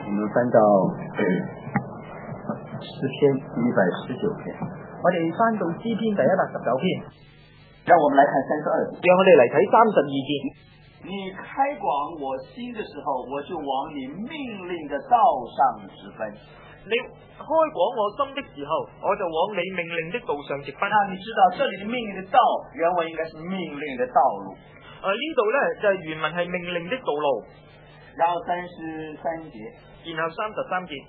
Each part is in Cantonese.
我们翻到诗篇119篇， 我哋翻到詩篇第119篇， 让我们来看32节。 讓我哋嚟睇32節。 你開廣我心的時候，我就往你命令的道上直奔。 你開廣我心的時候，我就往你命令的道上直奔。 那你知道這裏的命令的道，原文應該是命令的道路。 呢度呢就係原文係命令的道路。 然後33節， 然後33節。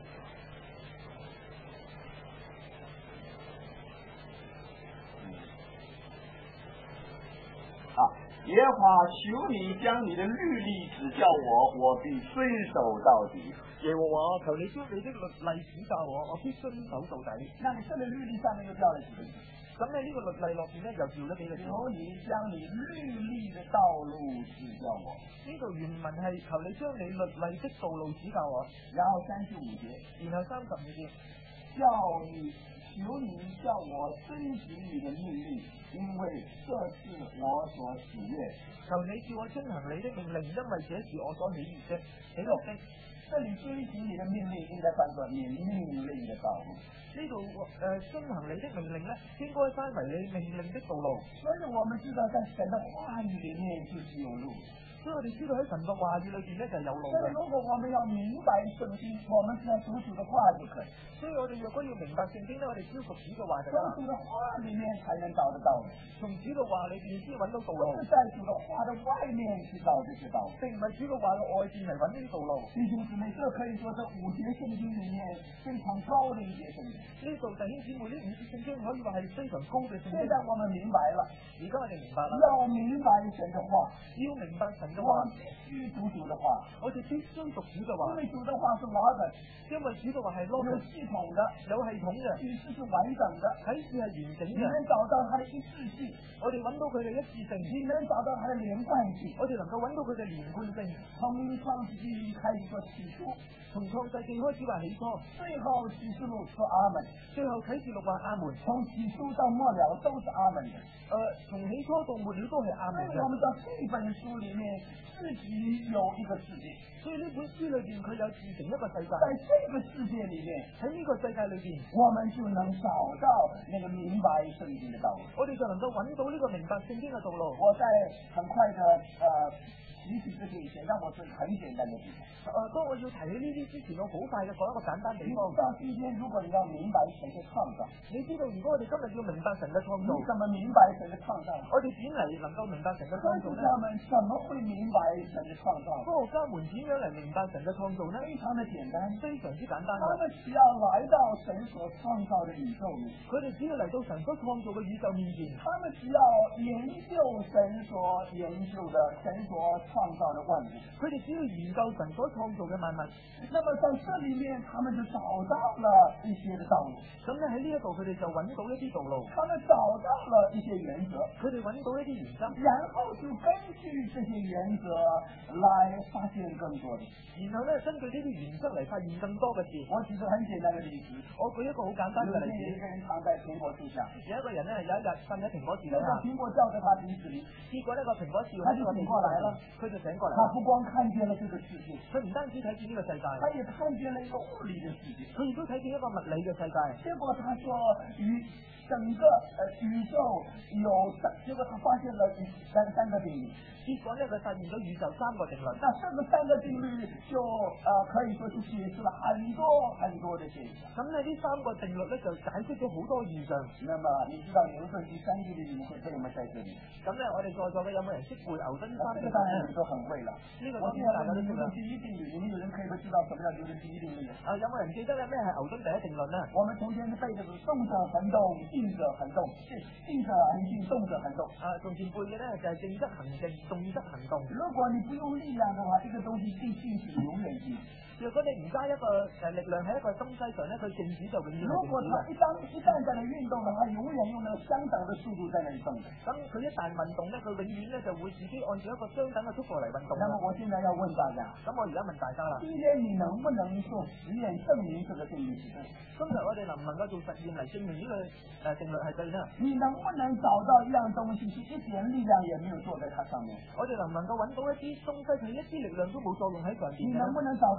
耶和華求你將你的律例指教我，我必遵守到底。 耶和華求你將你的律例指教我，我必遵守到底。 那你這個律例上面又掉了幾個字？ 咁你呢個律例落邊呢又掉咗幾個字？ 求你將你律例的道路指教我。 呢度原文係求你將你律例的道路指教我。 然後35節， 然後35節， 求你叫我遵行你的命令，因為這是我所喜悅。 求你叫我遵行你的命令，因為這是我所喜悅的。喜樂的， 這裏遵行你的命令應該翻作你命令的道路。 呢度遵行你的命令呢，應該翻為你命令的道路。 所以我們知道在神的話語裏面就是有路。 所以我哋知道喺神嘅話語裏邊咧就係有路嘅。 如果我們要明白聖經，我們只要讀主的話就可以。 所以我哋若果要明白聖經咧，我哋只要讀主嘅話就得。 從主的話裏面才能找得到路。 從主嘅話裏邊先揾到道路。 不是在主的話的外面去找這些道路， 並唔係主嘅話嘅外邊嚟揾呢啲道路。 弟兄姊妹，這可以說是5節聖經裏面非常高的一節聖經。 呢度弟兄姊妹，呢5節聖經可以話係非常高嘅聖經。 現在我們明白了， 而家我哋明白啦。 要明白神的話， 要明白神嘅話， 我們必須讀主的話， 我哋必須讀主嘅話。 因為主的話是邏輯， 因為主嘅話係邏輯， 有系統的， 有系統嘅， 啟示是完整的， 啟示係完整嘅。 你能找到它的一致性， 我哋揾到佢嘅一致性， 你能找到它的連貫性， 我哋能夠揾到佢嘅連貫性。 從創世紀開始說起初， 從創世紀開始話起初， 最後啟示錄說阿門， 最後啟示錄話阿門。 從起初到末了都是阿門的。 從起初到末了都係阿門嘅。 我們知道這本書裏面自己有一個世界， 所以呢本書裏邊佢有自成一個世界。 在這個世界裏面， 喺呢個世界裏邊， 我們就能找到那個明白聖經的道路。 我哋就能夠揾到呢個明白聖經嘅道路。 我在很快的提起這些以前，讓我是很簡單的地方。 當我要提起呢啲之前，我好快嘅講一個簡單地方。 到今天，如果你要明白神的創造， 你知道如果我哋今日要明白神嘅創造， 你怎麼明白神的創造？ 我哋點嚟能夠明白神嘅創造呢？ 科學家們怎麼會明白神的創造？ 科學家們點樣嚟明白神嘅創造呢？ 非常的簡單， 非常之簡單。 他們只要來到神所創造的宇宙裏， 佢哋只要嚟到神所創造嘅宇宙面前， 他們只要研究神所研究的神所創造的萬物， 佢哋只要研究神所創造嘅萬物， 那麼在這裏面，他們就找到了一些的道路。 咁咧喺呢一度，佢哋就揾到一啲道路， 他們找到了一些原則， 佢哋揾到一啲原則， 然後就根據這些原則來發現更多的， 然後咧根據呢啲原則嚟發現更多嘅事。 我舉個很簡單的例子， 我舉一個好簡單嘅例子。 有一個人躺在蘋果樹下， 有一個人咧有一日瞓喺蘋果樹底下， 蘋果掉在他鼻子裏， 結果呢個蘋果樹他就醒過來了， 佢就醒過嚟。 他不光看見了這個世界， 佢唔單止睇見呢個世界， 他也看見了一個物理的世界， 佢亦都睇見一個物理嘅世界。 結果他說整個宇宙有結果他發現了三個定律。 結果呢，佢發現咗宇宙3個定律。 那這個3個定律就可以說是解釋了很多很多的現象。 咁呢3個定律呢，就解釋咗好多現象。 那麼你知道牛頓第三定律你會背嗎？在這裡。 咁呢，我哋在座嘅有冇人識背牛頓3定律？ 這個當然你都很會了。我現在問你牛頓第一定律，你們有人可以都知道什麼叫牛頓第一定律？ 有冇人記得呢咩係牛頓第一定律呢？ 我們從前背的是動者恆動，靜者恆動，靜者恆靜，動者恆動。 從前背嘅呢就係靜則恆靜，動則恆動。 如果你不用力量的話，這個東西靜止永遠靜。 如果你唔加一個力量喺一個東西上呢，佢靜止就永遠如果它一旦在那運動的話，永遠用那個相等的速度在那裡動的。 咁佢一旦運動呢，佢永遠呢就會自己按照一個相等嘅速度嚟運動。 那麼我現在要問大家， 咁我而家問大家啦， 今天你能不能做實驗證明這個定律是對？ 今日我哋能唔能夠做實驗嚟證明呢個定律係對呢？ 你能不能找到一樣東西是一點力量也沒有做在它上面？ 我哋能唔能夠揾到一啲東西，佢一啲力量都冇作用喺上邊？ 你能不能找到這樣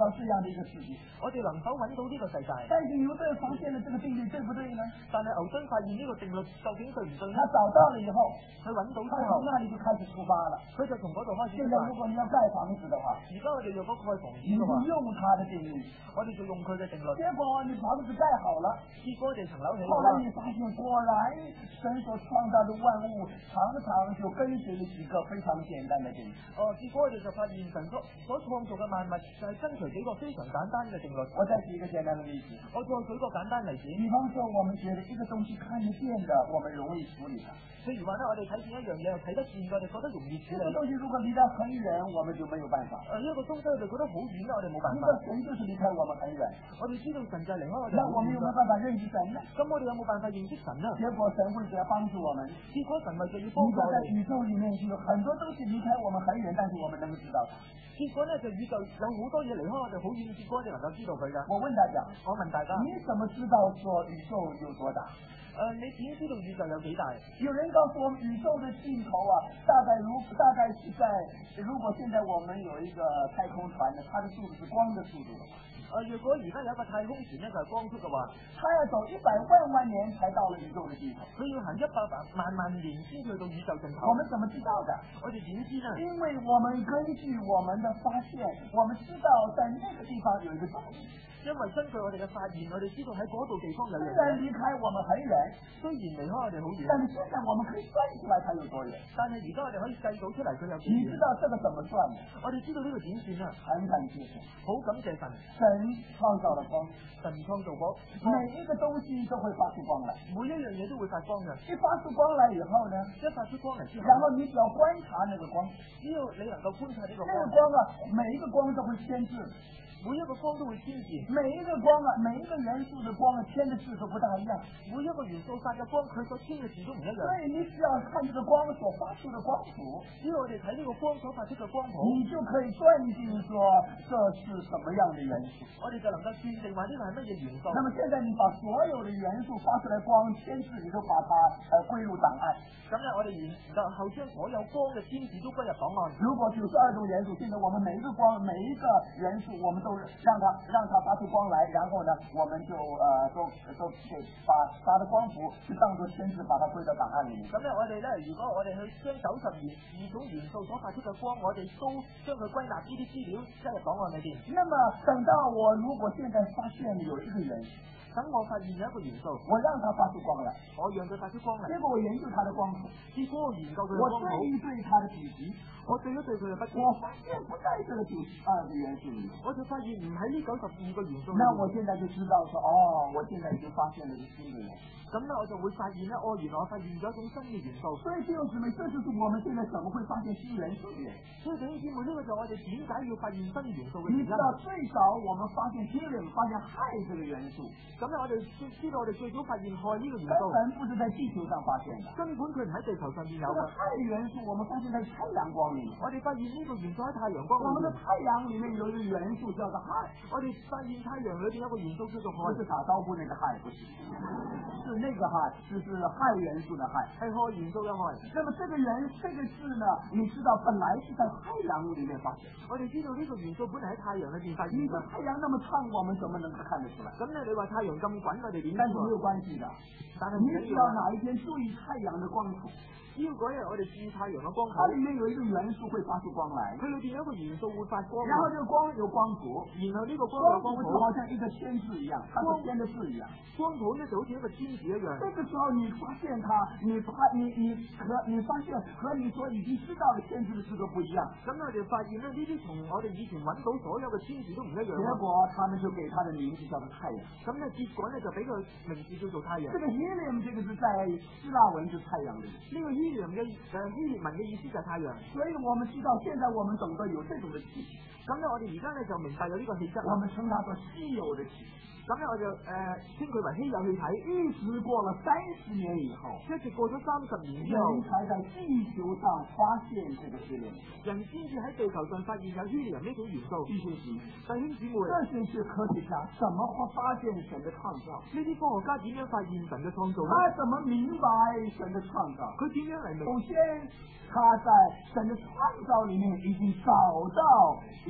的一个世界？ 我哋能否揾到呢個世界？ 但是牛頓發現了這個定律，對不對呢？ 但係牛頓發現呢個定律究竟對唔對呢？ 他找到了以後， 佢揾到之他從後， 那裡就開始出發了。 佢就從嗰度開始出現在發。 如果你要蓋房子的話， 而家我哋若果蓋房子你就嘅話， 用他的定律， 我哋就用佢嘅定律。 結果你房子蓋好了， 結果我哋層樓起後好啦。 來你發現果然神所創造的萬物常常就跟隨了幾個非常簡單的定律。 結果我哋就發現神所創造嘅萬物就係跟隨幾個非常簡單嘅定律。 我再舉一個簡單的例子， 我再舉個簡單例子， 比方說我們覺得一個東西看得見的，我們容易處理它。 譬如話咧，我哋睇見一樣嘢又睇得見，我哋覺得容易處理。 這個東西如果離得很遠，我們就沒有辦法。 呢個東西我哋覺得好遠啦，我哋冇辦法。 因為神就是離開我們很遠， 我哋知道神就離開我哋。 那我們有沒有辦法認識神呢？ 咁我哋有冇辦法認識神呢？ 結果神會來幫助我們。 結果神咪就要幫助我哋。 在宇宙裡面就有很多東西離開我們很遠，但是我們能夠知道它。 結果呢，就宇宙有好多嘢離開我哋好遠，結果我哋能夠知道佢㗎。 我問大家，你怎麼知道說宇宙有多大？ 你點知道宇宙有幾大？ 有人告訴我們，宇宙的盡頭啊，大概是在，如果現在我們有一個太空船呢，它的速度是光的速度的話， 如果而家有一個太空船呢，就係光速嘅話， 它要走100萬年才到了宇宙的盡頭。 佢要行100萬年先去到宇宙盡頭。 我們怎麼知道的？ 我哋點知呢？ 因為我們根據我們的發現，我們知道在那個地方有一個東西。 因為根據我哋嘅發現，我哋知道喺嗰度地方有雖然離開我們很遠， 雖然離開我哋好遠， 但是現在我們可以算出來它有多遠。 但係而家我哋可以計到出嚟佢有幾遠。 你知道這個怎麼算的？ 我哋知道呢個點算啊？ 很感謝神， 好感謝神。 神創造了光， 神創造過每一個東西都會發出光來， 每一樣嘢都會發光嘅。 一發出光來以後呢， 一發出光嚟之後， 然後你只要觀察那個光， 只要你能夠觀察呢個光， 那個光啊，每一個光都會牽制。 每一個光都會牽制， 每一個光啊，每一個元素的光啊，牽的字都不大一樣。 每一個元素發嘅光，佢所牽嘅字都唔一樣。 所以你只要看這個光所發出的光譜， 只要我哋睇呢個光所發出嘅光譜， 你就可以斷定說這是什麼樣的元素。 我哋就能夠斷定話呢個係乜嘢元素。 那麼現在你把所有的元素發出來光牽制，你都把它歸入檔案。 咁咧，我哋然後將所有光嘅牽制都歸入檔案。如果 92種元素，現在我們每一個光每一個元素，我們都讓它發出光來，然後呢，我們就都給把的光譜去當作牽制，把它歸到檔案裏面。 咁咧，我哋咧，如果我哋去將92種元素所發出嘅光，我哋都將佢歸納呢啲資料加入檔案裏邊。那麼等到我如果現在發現有一個元素， 等我發現有一個元素， 我讓它發出光來， 我讓佢發出光嚟。 結果我研究它的光譜， 結果我研究佢嘅光譜， 我對一對它的體積， 我對一對佢嘅不， 我發現不在這個92個元素裏， 我就發現唔喺呢92個元素裏。 那我現在就知道說，我現在已經發現了一個新的元素。 咁咧，我就會發現咧，原來我發現咗一種新嘅元素。 所以弟兄姊妹，這就是我們現在怎麼會發現新元素嘅？ 所以弟兄姊妹，呢個就我哋點解要發現新元素嘅原因。 你知道最早我們發現helium，發現氦這個元素。 咁咧，我哋知道我哋最早發現氦呢個元素， 根本不是在地球上發現的， 根本佢唔喺地球上面有嘅。 氦元素我們發現在太陽光裏面， 我哋發現呢個元素喺太陽光裏面。 我們的太陽裏面有一個元素叫做氦， 我哋發現太陽裏邊有個元素叫做氦， 不是打招呼那個氦，不是，是那個氦，是氦元素的氦， 係氦元素嘅氦。 那麼這個字呢，你知道本來是在太陽裏面發現， 我哋知道呢個元素本來喺太陽裏邊發現。 你說太陽那麼燙，我們怎麼能夠看得出來？ 咁你話太陽咁滾，我哋點？ 但是沒有關係的， 但係你只要哪一天注意太陽的光譜。 只要嗰日我哋注意太陽嘅光譜， 它裏面有一個元素會發出光來， 佢裏邊有一個元素會發光， 然後這個光有光譜， 然後呢個光有光譜， 就好像一個簽字一樣，它是簽的字一樣， 光譜呢就好似一個簽字一樣。 這個時候你發現它，你發現和你所已經知道的簽字的字都不一樣， 咁我哋發現呢，呢啲同我哋以前揾到所有嘅簽字都唔一樣。 結果他們就給它的名字叫做太陽， 咁呢結果呢就俾佢名字叫做太陽。 這個 helium 這個字在希臘文就是太陽的， 呢個 helium 嘅希臘文嘅意思就係太陽。 所以我們知道，現在我們懂得有這種的氣體， 咁呢我哋而家呢就明白有呢個氣質， 我們稱它做稀有的氣體。 咁呢我就稱佢為稀有氣體。 一直過了30年以後， 一直過咗30年之後， 人才在地球上發現這個 helium， 人先至喺地球上發現有 helium 呢種元素。弟兄姊妹， 這些是科學家怎麼會發現神的創造？ 呢啲科學家點樣發現神嘅創造呢？ 他怎麼明白神的創造？ 佢點樣嚟明？ 首先，他在神的創造裏面已經找到一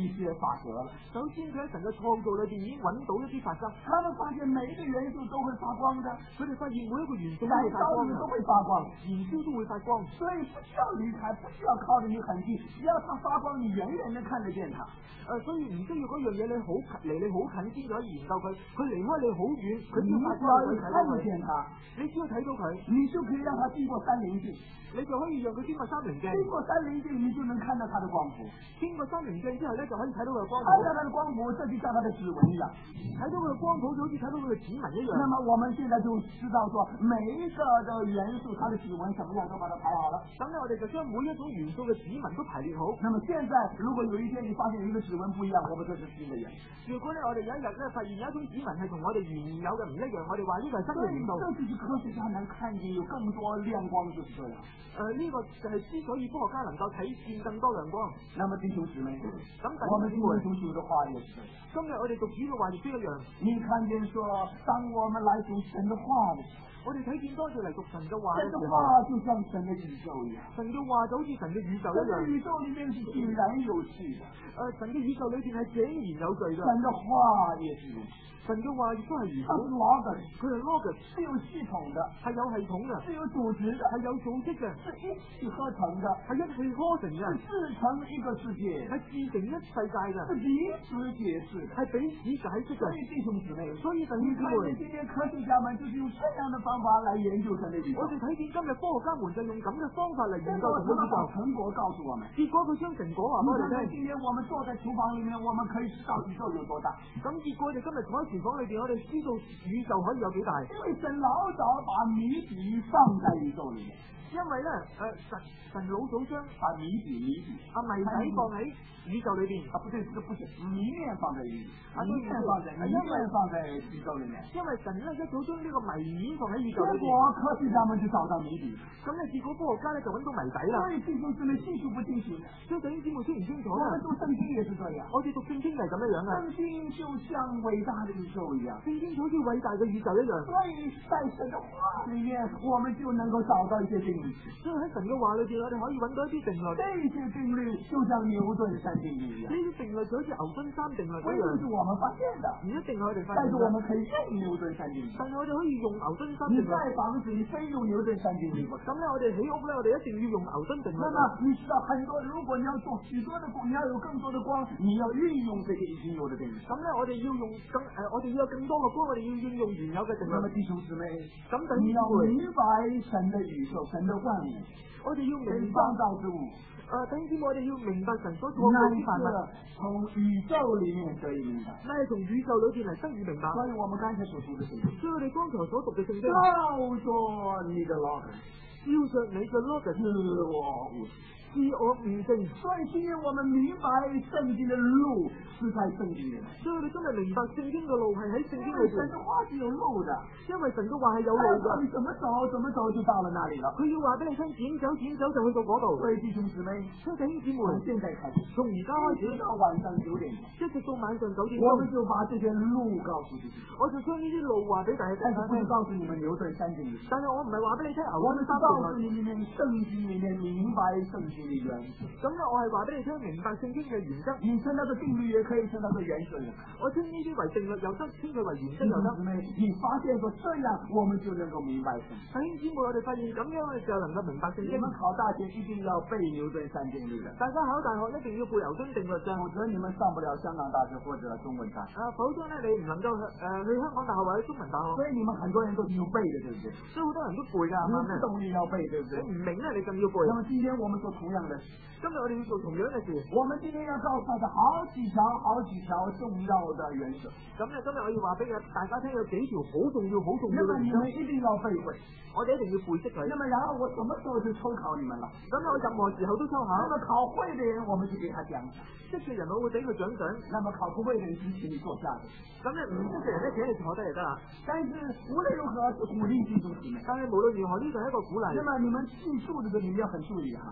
一些法则了。 首先佢喺神嘅創造裏邊已經揾到一啲法則， 他們發現每一個元素都會發光的， 佢哋發現每一個元素都燃會發光嘅， 燒都會發光， 燃燒都會發光， 所以不需要離開，不需要靠得你很近，只要它發光，你遠遠地看得見它。 所以唔需要嗰樣嘢你好離你好近先就可以研究佢，佢離開你好遠，佢你只都發光要你可以睇到佢， 看得見它， 你只要睇到佢， 你就可以讓它經過三稜鏡， 你就可以讓佢經過三棱鏡， 經過三稜鏡，你就能看到它的光譜。 經過三棱鏡之後咧，就可以睇到佢嘅光譜， 看到它的光譜，這就像它的指紋一樣， 睇到佢嘅光譜就好似睇到佢嘅指紋一樣。 那麼我們現在就知道說，每一個的元素，它的指紋怎麼樣都把它排好了。 咁咧，我哋就將每一種元素嘅指紋都排列好。 那麼現在，如果有一天你發現一個指紋不一樣，我們這是新的元素。 如果咧我哋有一日咧發現有一種指紋係同我哋原有嘅唔一樣，我哋話呢個係新嘅元素。 這就是科學家能看見有更多亮光，就是這樣。 呢個就係之所以科學家能夠睇見更多亮光。 那麼弟兄姊妹， 咁我們今天讀主的話也是。 今日我哋讀主嘅話亦都一樣。 你看見說，當我們來讀神的話的時候， 我哋睇見多次嚟讀神嘅話嘅時候， 這個話就像神的宇宙一樣。 神嘅話就好似神嘅宇宙一樣。 神的宇宙裏面是井然有序的。 神嘅宇宙裏邊係井然有序嘅。 神的話也是如此。 神嘅話亦都係如此。 它是 logos， 佢係 logos， 是有系統的， 係有系統嘅， 是有組織的， 係有組織嘅， 是一氣呵成的， 係一氣呵成嘅， 是製成一個世界， 係製成一世界嘅， 是彼此解釋， 係彼此解釋嘅。 所以弟兄姊妹， 所以弟兄你看姊妹， 見今天科學家們就是用這樣的方法來研究神的宇宙。 我哋睇見今日科學家們就用咁嘅方法嚟研究神嘅宇宙。 成果告訴我們， 結果佢將成果話俾我哋聽。 今天我們坐在廚房裏面，我們可以知道宇宙有多大。 咁結果我哋今日坐喺廚房裏邊，我哋知道宇宙可以有幾大。 因為神老早把謎底放在宇宙裏面。 因為咧，神老早將把謎底謎底放喺宇宙裏邊。 不對，這個不是謎面放在宇宙，謎面放在宇宙裏面。 因為神咧一早將呢個謎面放喺宇宙裏邊。 結果科學家們就找到謎底。 咁咧結果科學家咧就揾到謎底啦。 所以弟兄姊妹清楚不清楚？ 所以弟兄姊妹清唔清楚？ 我們讀聖經也是這樣。 我哋讀聖經係咁樣樣嘅。 聖經就像偉大的宇宙一樣。 聖經好似偉大嘅宇宙一樣。 所以在神的話裏面，我們就能夠找到一些定律。 所以喺神嘅話裏邊，我哋可以揾到一啲定律。 這些定律就像牛頓三定律一樣。 呢啲定律就好似牛頓三定律一樣。 是我們發現的， 唔一定係我哋發現。 但是我們可以用牛頓三定律。 但係我哋可以用牛頓三定律。 你蓋房子，你非用牛頓三定律不可。 咁咧，我哋起屋咧，我哋一定要用牛頓定律。 那麼你知道很多，如果你要做許多的光，你要有更多的光，你要運用這個已經有的定律。 咁咧，我哋要用我哋要有更多嘅光，我哋要應用原有嘅定律。 那麼弟兄姊妹， 咁你要明白神的宇宙，神的萬物， 我哋要明白創造之物。 等於我哋要明白神所做那嘅萬物， 從宇宙裏面得以明白。 那係從宇宙裏邊嚟得以明白。 所以我們剛才所讀的聖經， 所以我哋剛才所讀嘅聖經， 照着你的 logos， 照着你嘅 logos，自我悟性。 所以今天我們明白聖經的路是在聖經裏面。 所以我哋今日明白聖經嘅路係喺聖經裏邊。 神的話是有路的， 因為神嘅話係有路嘅。 你怎麼走就到了那裏了。 佢要話俾你聽，點走就去到嗰度。 所以弟兄姊妹， 所以弟兄姊妹， 現在開始， 從而家開始到晚上9點， 一直到晚上9點， 我們就把這些路告訴你。 我就將呢啲路話俾大家聽。 但是不是告訴你們牛頓三定律？ 但係我唔係話俾你聽牛頓三定律。 我們是告訴你們聖經裏面明白聖經的原則。 咁咧，我係話俾你聽，明白聖經嘅原則。 你稱它的定律，也可以稱它的原則。 我稱呢啲為定律又得，稱佢為原則又得。 你發現說這樣，我們就能夠明白聖經。 弟兄姊妹，我哋發現咁樣，我哋就能夠明白聖經。 你們考大學一定要背牛頓三定律的。 大家考大學一定要背牛頓定律嘅， 否則你們上不了香港大學或者中文大學。 否則咧你唔能夠去香港大學或者中文大學。 所以你們很多人都是要背的，對不對？ 所以好多人都背㗎，係咪？ 不懂你要背，對不對？ 你唔明咧，你更要背。 那麼今天我們做同樣的事。 今日我哋要做同樣嘅事。 我們今天要告訴大家好幾條重要的原則。 咁咧，今日我要話俾大家聽，有幾條好重要嘅原則。 那麼你們一定要背會， 我哋一定要背識佢。 那麼然後我什麼時候就抽考你們了？ 咁我任何時候都抽考。 那麼考會的人，我們就給他獎賞。 識嘅人我會俾佢獎賞。 那麼考不會的人就請你坐下。 咁咧唔識嘅人咧，請你坐低就得啦。 但是無論如何，鼓勵弟兄姊妹。 但係無論如何，呢個係一個鼓勵。 那麼你們記數這個你們要很注意哈。 咁我哋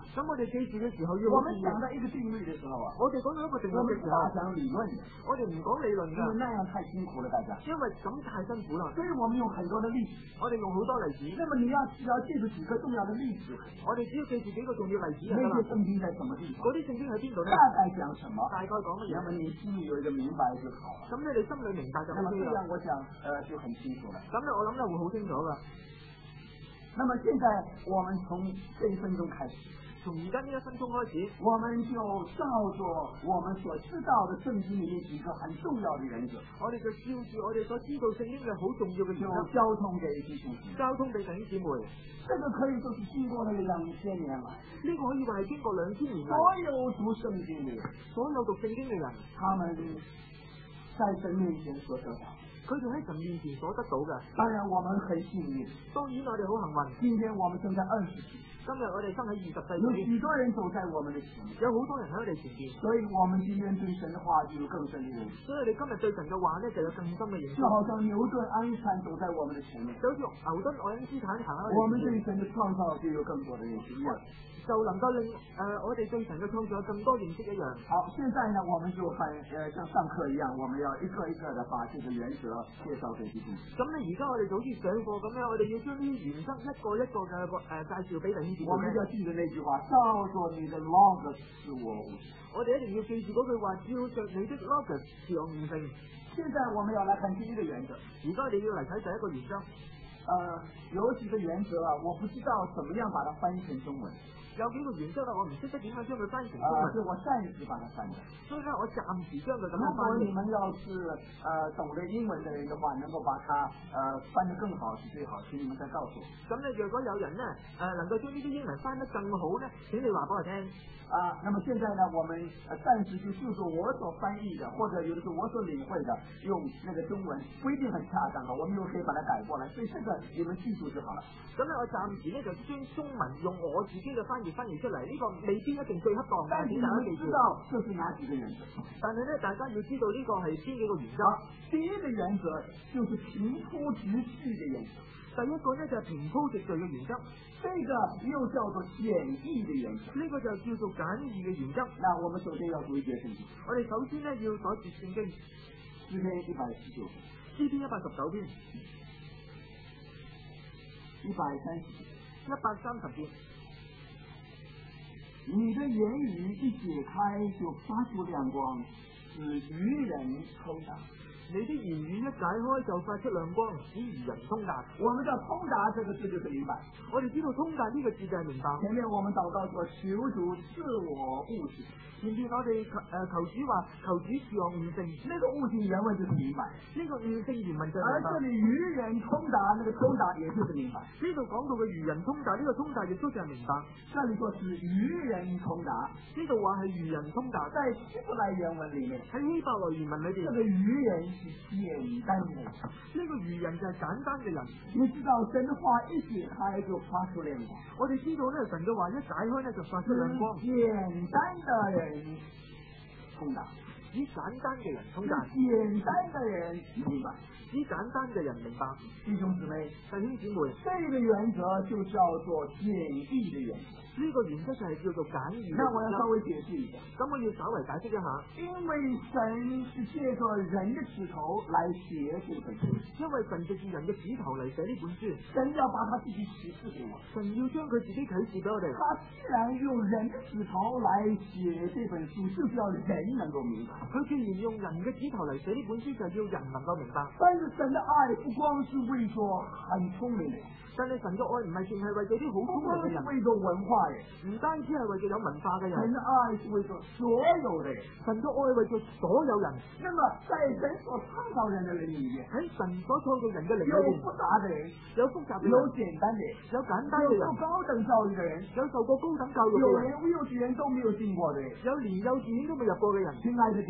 記住嘅時候要我们好注意。 讲到一个定律的时候啊， 我哋講到一個定律我们嘅時候， 不大讲理论的， 我哋唔講理論因为㗎， 那样太辛苦了，大家。 因為咁太辛苦啦。 所以我们用很多的例子。 我哋用好多例子， 那么你只要记住几个重要的例子， 我哋只要記住幾個重要例子就得那啦。 些圣经在什么地方， 嗰啲聖經喺邊度咧？ 大概讲什么， 大概講乜嘢？ 那么你心里有一个明白就好了。 咁你哋心裏明白就那么 OK 啦。 这样我想就很清楚了。 咁咧，我諗咧會好清楚噶。 那么现在我们从这一分钟开始， 從而家呢1分鐘開始， 我们就照着我们所知道的圣经里面几个很重要的原则， 我哋就照住我哋所知道聖經嘅好重要嘅原就則， 交通给弟兄姊妹。 交通俾弟兄姊妹。 这个可以说是经过了2000年了， 呢個可以話係經過2000年所嚟， 有读聖經的人， 所有讀聖經嘅人， 他們在神面前所得到。 佢哋喺神面前所得到嘅。 當然我們很幸運， 當然我哋好幸運， 今天我們正在20世紀， 今日我哋生喺20世有紀， 許多人走在我們的前面， 有好多人喺我哋前邊， 所以我們今天對神的話就有更深的認識。 所以你今日對神嘅話咧就有更深嘅認識。 就好像牛頓、愛因斯坦走在我們的前面， 就好似牛頓、愛因斯坦行喺我們我哋前面， 對神的創造就有更多的認識一樣。 就能夠令我哋對神嘅創造有更多認識一樣。 好，現在呢，我們就像上課一樣，我們要一個一個的把這個原則介紹給弟兄。 咁咧，而家我哋就好似上課咁樣，我哋要將呢啲原則一個一個嘅介紹俾弟兄姊妹。 我們要記得那句話，照着你的 logos 使我悟。 我哋一定要記住嗰句話，照着你的 logos 使我悟性。 現在我們要來看第一個原則。 而家你要嚟睇第一個原則。 有幾個原則啊，我不知道怎麼樣把它翻譯成中文。 有幾個原則啦，我唔識得點樣將佢翻成中文。 就我暫時把它翻譯。 所以咧，我暫時將佢咁樣如果翻譯。 你們要是懂得英文的人的話，能夠把它翻得更好是最好，請你們再告訴我。 咁你若果有人咧能夠將呢啲英文翻得更好咧，請你話俾我聽。 那麼現在呢，我們暫時就是我所翻譯的，或者有的是我所領會的，用那個中文不一定很恰當啊，我們又可以把它改過來，所以這個你們記住就好了。 咁咧，我暫時咧就將中文用我自己嘅翻譯出嚟，呢個未必一定最恰當嘅， 但是你們知道這是哪幾個原則？ 但係咧，大家要知道呢個係邊幾個原則。 第一個原則就是平鋪直敘的原則。 第一個咧就係平鋪直敘嘅原則， 這個又叫做簡易的原則。 呢個就叫做簡易嘅原則。 那我們首先要讀一節聖經。 我哋首先咧要所讀聖經詩篇119篇。 詩篇119篇 130節。你的言語一解開就發出亮光，使愚人通達。 你的言語一解開就發出亮光，使愚人通達。 我們知道通達這個字就是明白。 我哋知道通達呢個字就係明白。 前面我們禱告說求主賜我悟性。 前面我哋求主話求主賜我悟性。 那個悟性原文就是明白。 呢個悟性原文就係明白。 而這裏愚人通達，那個通達也就是明白。 呢度講到嘅愚人通達，呢個通達亦都就係明白。 這裏說是愚人通達， 呢度話係愚人通達。 在希伯來原文裏面， 喺希伯來原文裏邊， 這個愚人是簡單的。 呢個愚人就係簡單嘅人。 你知道神的話一解開就發出亮光。我哋知道咧，神嘅話一解開咧就發出亮光。簡單的人通達， 以簡單嘅人通達， 簡單的人明白， 以簡單嘅人明白。 弟兄姊妹， 弟兄姊妹， 這個原則就叫做簡易的原則。 呢個原則就係叫做簡易。 那我要稍微解釋一下。 咁我要稍微解釋一下。 因為神是借着人的指頭來寫這本書， 因為神藉住人嘅指頭嚟寫呢本書， 神要把他自己啟示給我， 神要將佢自己啟示俾我哋。 他既然用人的指頭來寫這本書，就是要人能夠明白。 佢既然用人嘅指頭嚟寫呢本書，就係要人能夠明白。 但是神的愛不光是為咗很聰明的人， 但係神嘅愛唔係淨係為咗啲好聰明嘅人， 為咗文化人， 唔單止係為咗有文化嘅人。 神的愛是為咗所有的人， 神嘅愛為咗所有人。 那麼在神所創造人的人裏面， 喺神所創造人嘅靈裏有面， 複雜的人， 有複雜嘅人， 有簡單的人， 有簡單嘅人， 有受高等教育的人， 有受過高等教育嘅人， 有連幼稚園都沒有進過的人。 有連幼稚園都未入過嘅人。 親愛的弟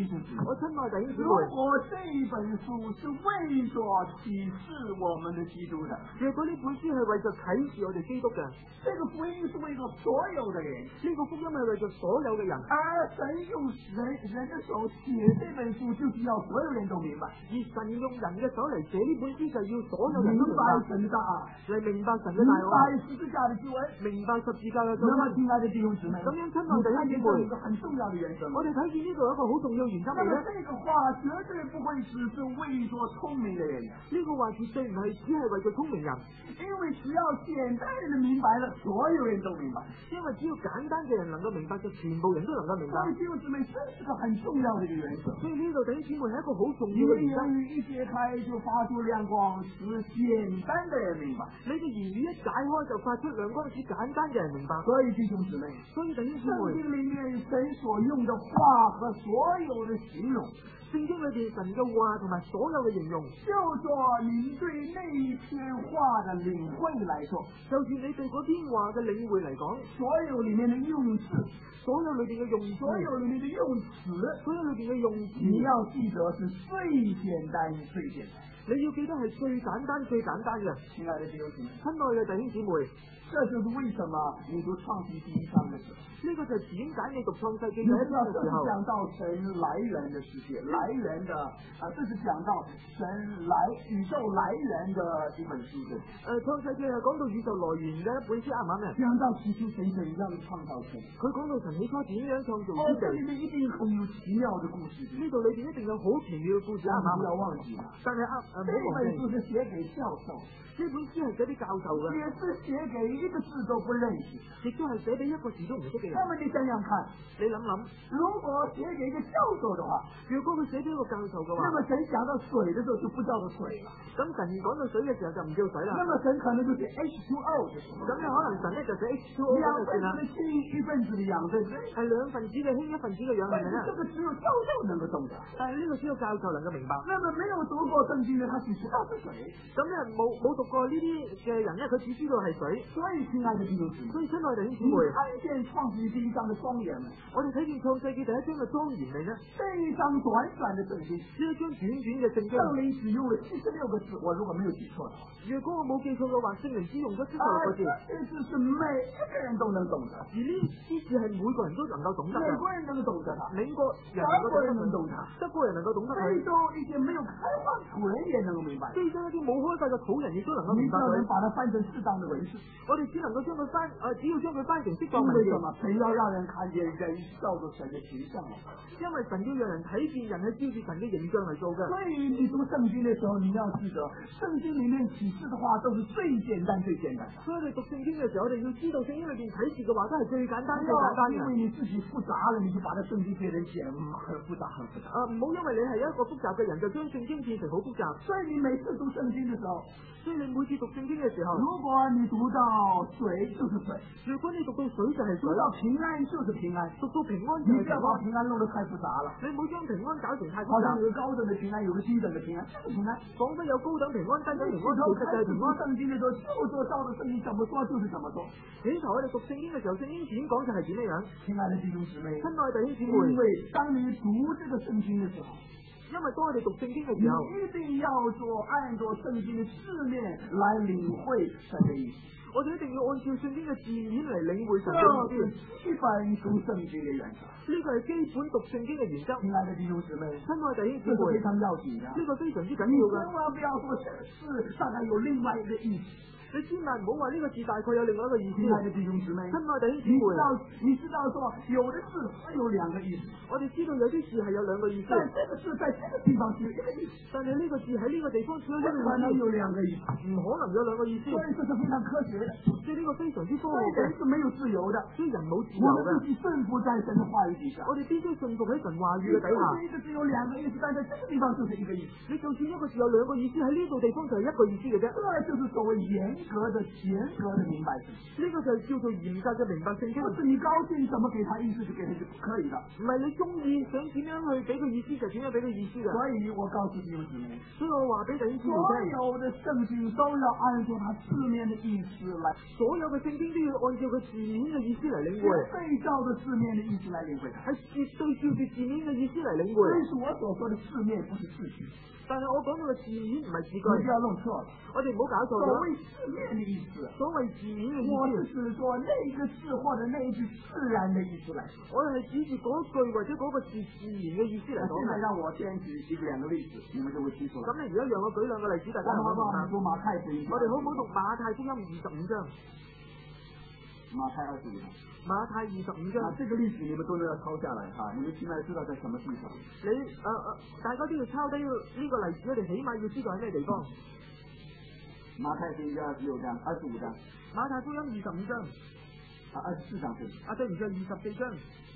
弟兄姊妹， 我親愛弟兄姊妹， 如果這本書是為咗啟示我們的基督的， 若果呢本書係為咗啟示我哋基督嘅， 這個福音是為咗所有的人， 呢個福音係為咗所有嘅人， 而神用人的手寫這本書，就是要所有人都明白。 而神用人嘅手嚟寫呢本書，就要所有人都明白神的大愛， 嚟明白神嘅大愛， 十字架的救恩， 明白十字架嘅救恩。 那麼親愛的弟兄姊妹， 咁樣親愛弟兄姊妹， 一個很重要的原則， 我哋睇見呢度有一個好重要原則嚟咧。 這個話絕對不會只是為咗聰明的人， 呢個話絕對唔係只係為咗聰明人， 因為只要簡單人明白了，所有人都明白。 因為只要簡單嘅人能夠明白，就全部人都能夠明白。 所以弟兄姊妹，這是個很重要的一個原則。 所以呢度弟兄姊妹係一個好重要嘅原則。 言語一解開就發出亮光，使簡單的人明白。 你嘅言語一解開就發出亮光，使簡單嘅人明白。 所以弟兄姊妹， 所以弟兄姊妹， 聖經裏面神所用的話和所有的形容， 聖經裏邊神嘅話同埋所有嘅形容， 就做你對那一篇話的領會來說， 就算你對嗰篇話嘅領會嚟講， 所有裏面的用字， 所有裏邊嘅用詞， 所有裏面的用詞， 所有裏邊嘅用詞， 你要記得是最簡單最簡單。 你要記得係最簡單最簡單嘅。 親愛的弟兄姊妹， 親愛嘅弟兄姊妹， 這就是為什麼你讀創世第一章的時候， 呢個就係點解你讀創世記第一章嘅時候， 講到神來源的世界，來源的這是講到神宇宙來源的一本書的。 創世記係講到宇宙來源嘅一本書，啱唔啱啊？ 講到起初神怎樣創造天， 佢講到神起初點樣創造天地， 這裏面一定很有奇妙的故事。 呢度裏邊一定有好奇妙嘅故事，啱唔啱？ 不要忘記了。 但係這本書是寫給教授， 呢本書係寫俾教授嘅， 也是寫給一個字都不認識， 亦都係寫俾一個字都唔識嘅人。 那麼你想想看， 你諗諗， 如果寫給一個教授的話， 如果佢寫俾一個教授嘅話， 那麼神講到水的時候就不叫做水了。 咁神講到水嘅時候就唔叫水啦。 那麼神可能就寫 H2O 就是。 咁有可能神咧就寫 H2O 兩就算啦。 分子的氫，一分子的氧，對不對？ 係兩分子嘅氫，一分子嘅氧，係咪啊？ 這個只有教授能夠懂的。 但係呢個只有教授能夠明白。 那麼沒有讀過聖經的，他只知道是水。 咁咧冇讀過呢啲嘅人咧，佢只知道係水。 所以親愛的弟兄姊妹， 所以親愛的弟兄姊妹， 看見創世記第一章的莊嚴， 我哋睇見創世記第一章嘅莊嚴嚟咧。 這一章短短的聖經， 呢一章短短嘅聖經， 聖靈只用了76個字，我如果沒有記錯的話。 如果我冇記錯嘅話，聖靈只用咗76個字。 這字是每一個人都能懂的， 而呢啲字係每個人都能夠懂得嘅。 美國人能夠懂得它， 美國人德國人能懂它， 德國人能夠懂得佢。 非洲一些沒有開發土人也能夠明白。 非洲一啲冇開發嘅土人亦都能夠明白佢。 你只能把它翻成適當的文字， 我哋只能夠將佢只要將佢翻成適當文字。 為什麼？神要讓人看見人照着神的形象。 因為神要讓人睇見人係照住神嘅形象嚟做嘅。 所以你讀聖經的時候，你要記得，聖經裏面啟示的話都是最簡單最簡單。 所以你讀聖經嘅時候，我哋要知道聖經裏邊啟示嘅話都係最簡單最簡單嘅。 因為你自己複雜了，你就把這聖經寫成很複雜很複雜。 唔好因為你係一個複雜嘅人，就將聖經變成好複雜。 所以你每次讀聖經的時候， 所以你每次讀聖經嘅時候， 如果你讀到水就是水， 如果你讀到水就係水， 讀到平安就是平安， 讀到平安就係平安。 你不要把平安弄得太複雜了。 你唔好將平安搞成太複雜。 好像有個高等的平安，有個低等的平安，這個平安。 講得有高等平安、低等平安，其實就係平安。 聖經的時候，就做照着聖經怎麼說就是怎麼做。 起頭我哋讀聖經嘅時候，聖經點講就係點樣樣。 親愛的弟兄姊妹， 親愛的弟兄姊妹， 因為當你讀這個聖經的時候， 因為當我哋讀聖經嘅時候， 你一定要按照聖經的字面來領會神的意思。 我哋一定要按照聖經嘅字面嚟領會神嘅意思。 基本讀聖經嘅原則， 呢個係基本讀聖經嘅原則。 親愛的弟兄姊妹， 親愛的弟兄姊妹， 非常要緊的， 呢個非常之緊你要嘅。 千萬不要說這個字大概有另外一個意思。 你千萬唔好話呢個字大概有另外一個意思。 親愛的弟兄姊妹， 親愛的弟兄姊妹， 你知道說有的字是有兩個意思， 我哋知道有啲字係有兩個意思， 但這個字在這個地方只有一個意思， 但係呢個字喺呢個地方只有一個意思， 不可能有兩個意思， 唔可能有兩個意思， 所以這是非常科學的， 所以呢個非常之科學嘅， 人是沒有自由的， 所以人冇自由嘅， 我們必須順服在神的話語底下， 我哋必須順服喺神話語嘅底下。 一個字有兩個意思，但在這個地方就是一個意思。 你就算一個個字有兩個意思，喺呢度地方就係一個意思嘅啫。 這就是所謂嚴格的明白性。 呢個就係叫做嚴格嘅明白聖經。 不是你高興怎麼給他意思就給他就不可以的。 唔係你中意想點樣去俾佢意思就點樣俾佢意思嘅。 所以我告訴弟兄姊妹， 所以我話俾弟兄姊妹聽， 所有的聖經都要按照它字面的意思來， 所有嘅聖經都要按照佢字面嘅意思嚟領會， 對照着字面的意思來領會， 係絕對照住字面嘅意思嚟領會。 這是我所說的字面，不是字句。 但係我講到嘅字面唔係字句， 你不要弄錯了。 我哋唔好搞錯咗。 所謂字面的意思， 所謂字面嘅意思， 我是指說那個字或者那一句自然的意思來說。 我係指住嗰句或者嗰個字自然嘅意思嚟講。 現在讓我先舉兩個例子，你們就會清楚了。 咁你而家讓我舉兩個例子，大家好唔好？ 讀馬太福音， 我哋好唔好讀馬太福音25章？ 馬太25章。 馬太25章。 這個例子你們都要抄下來哈，你們起碼知道在什麼地方。 大家都要抄低呢個例子，我哋起碼要知道喺咩地方。 馬太福音25章。 馬太福音25章。 24章對。 對唔住，24章。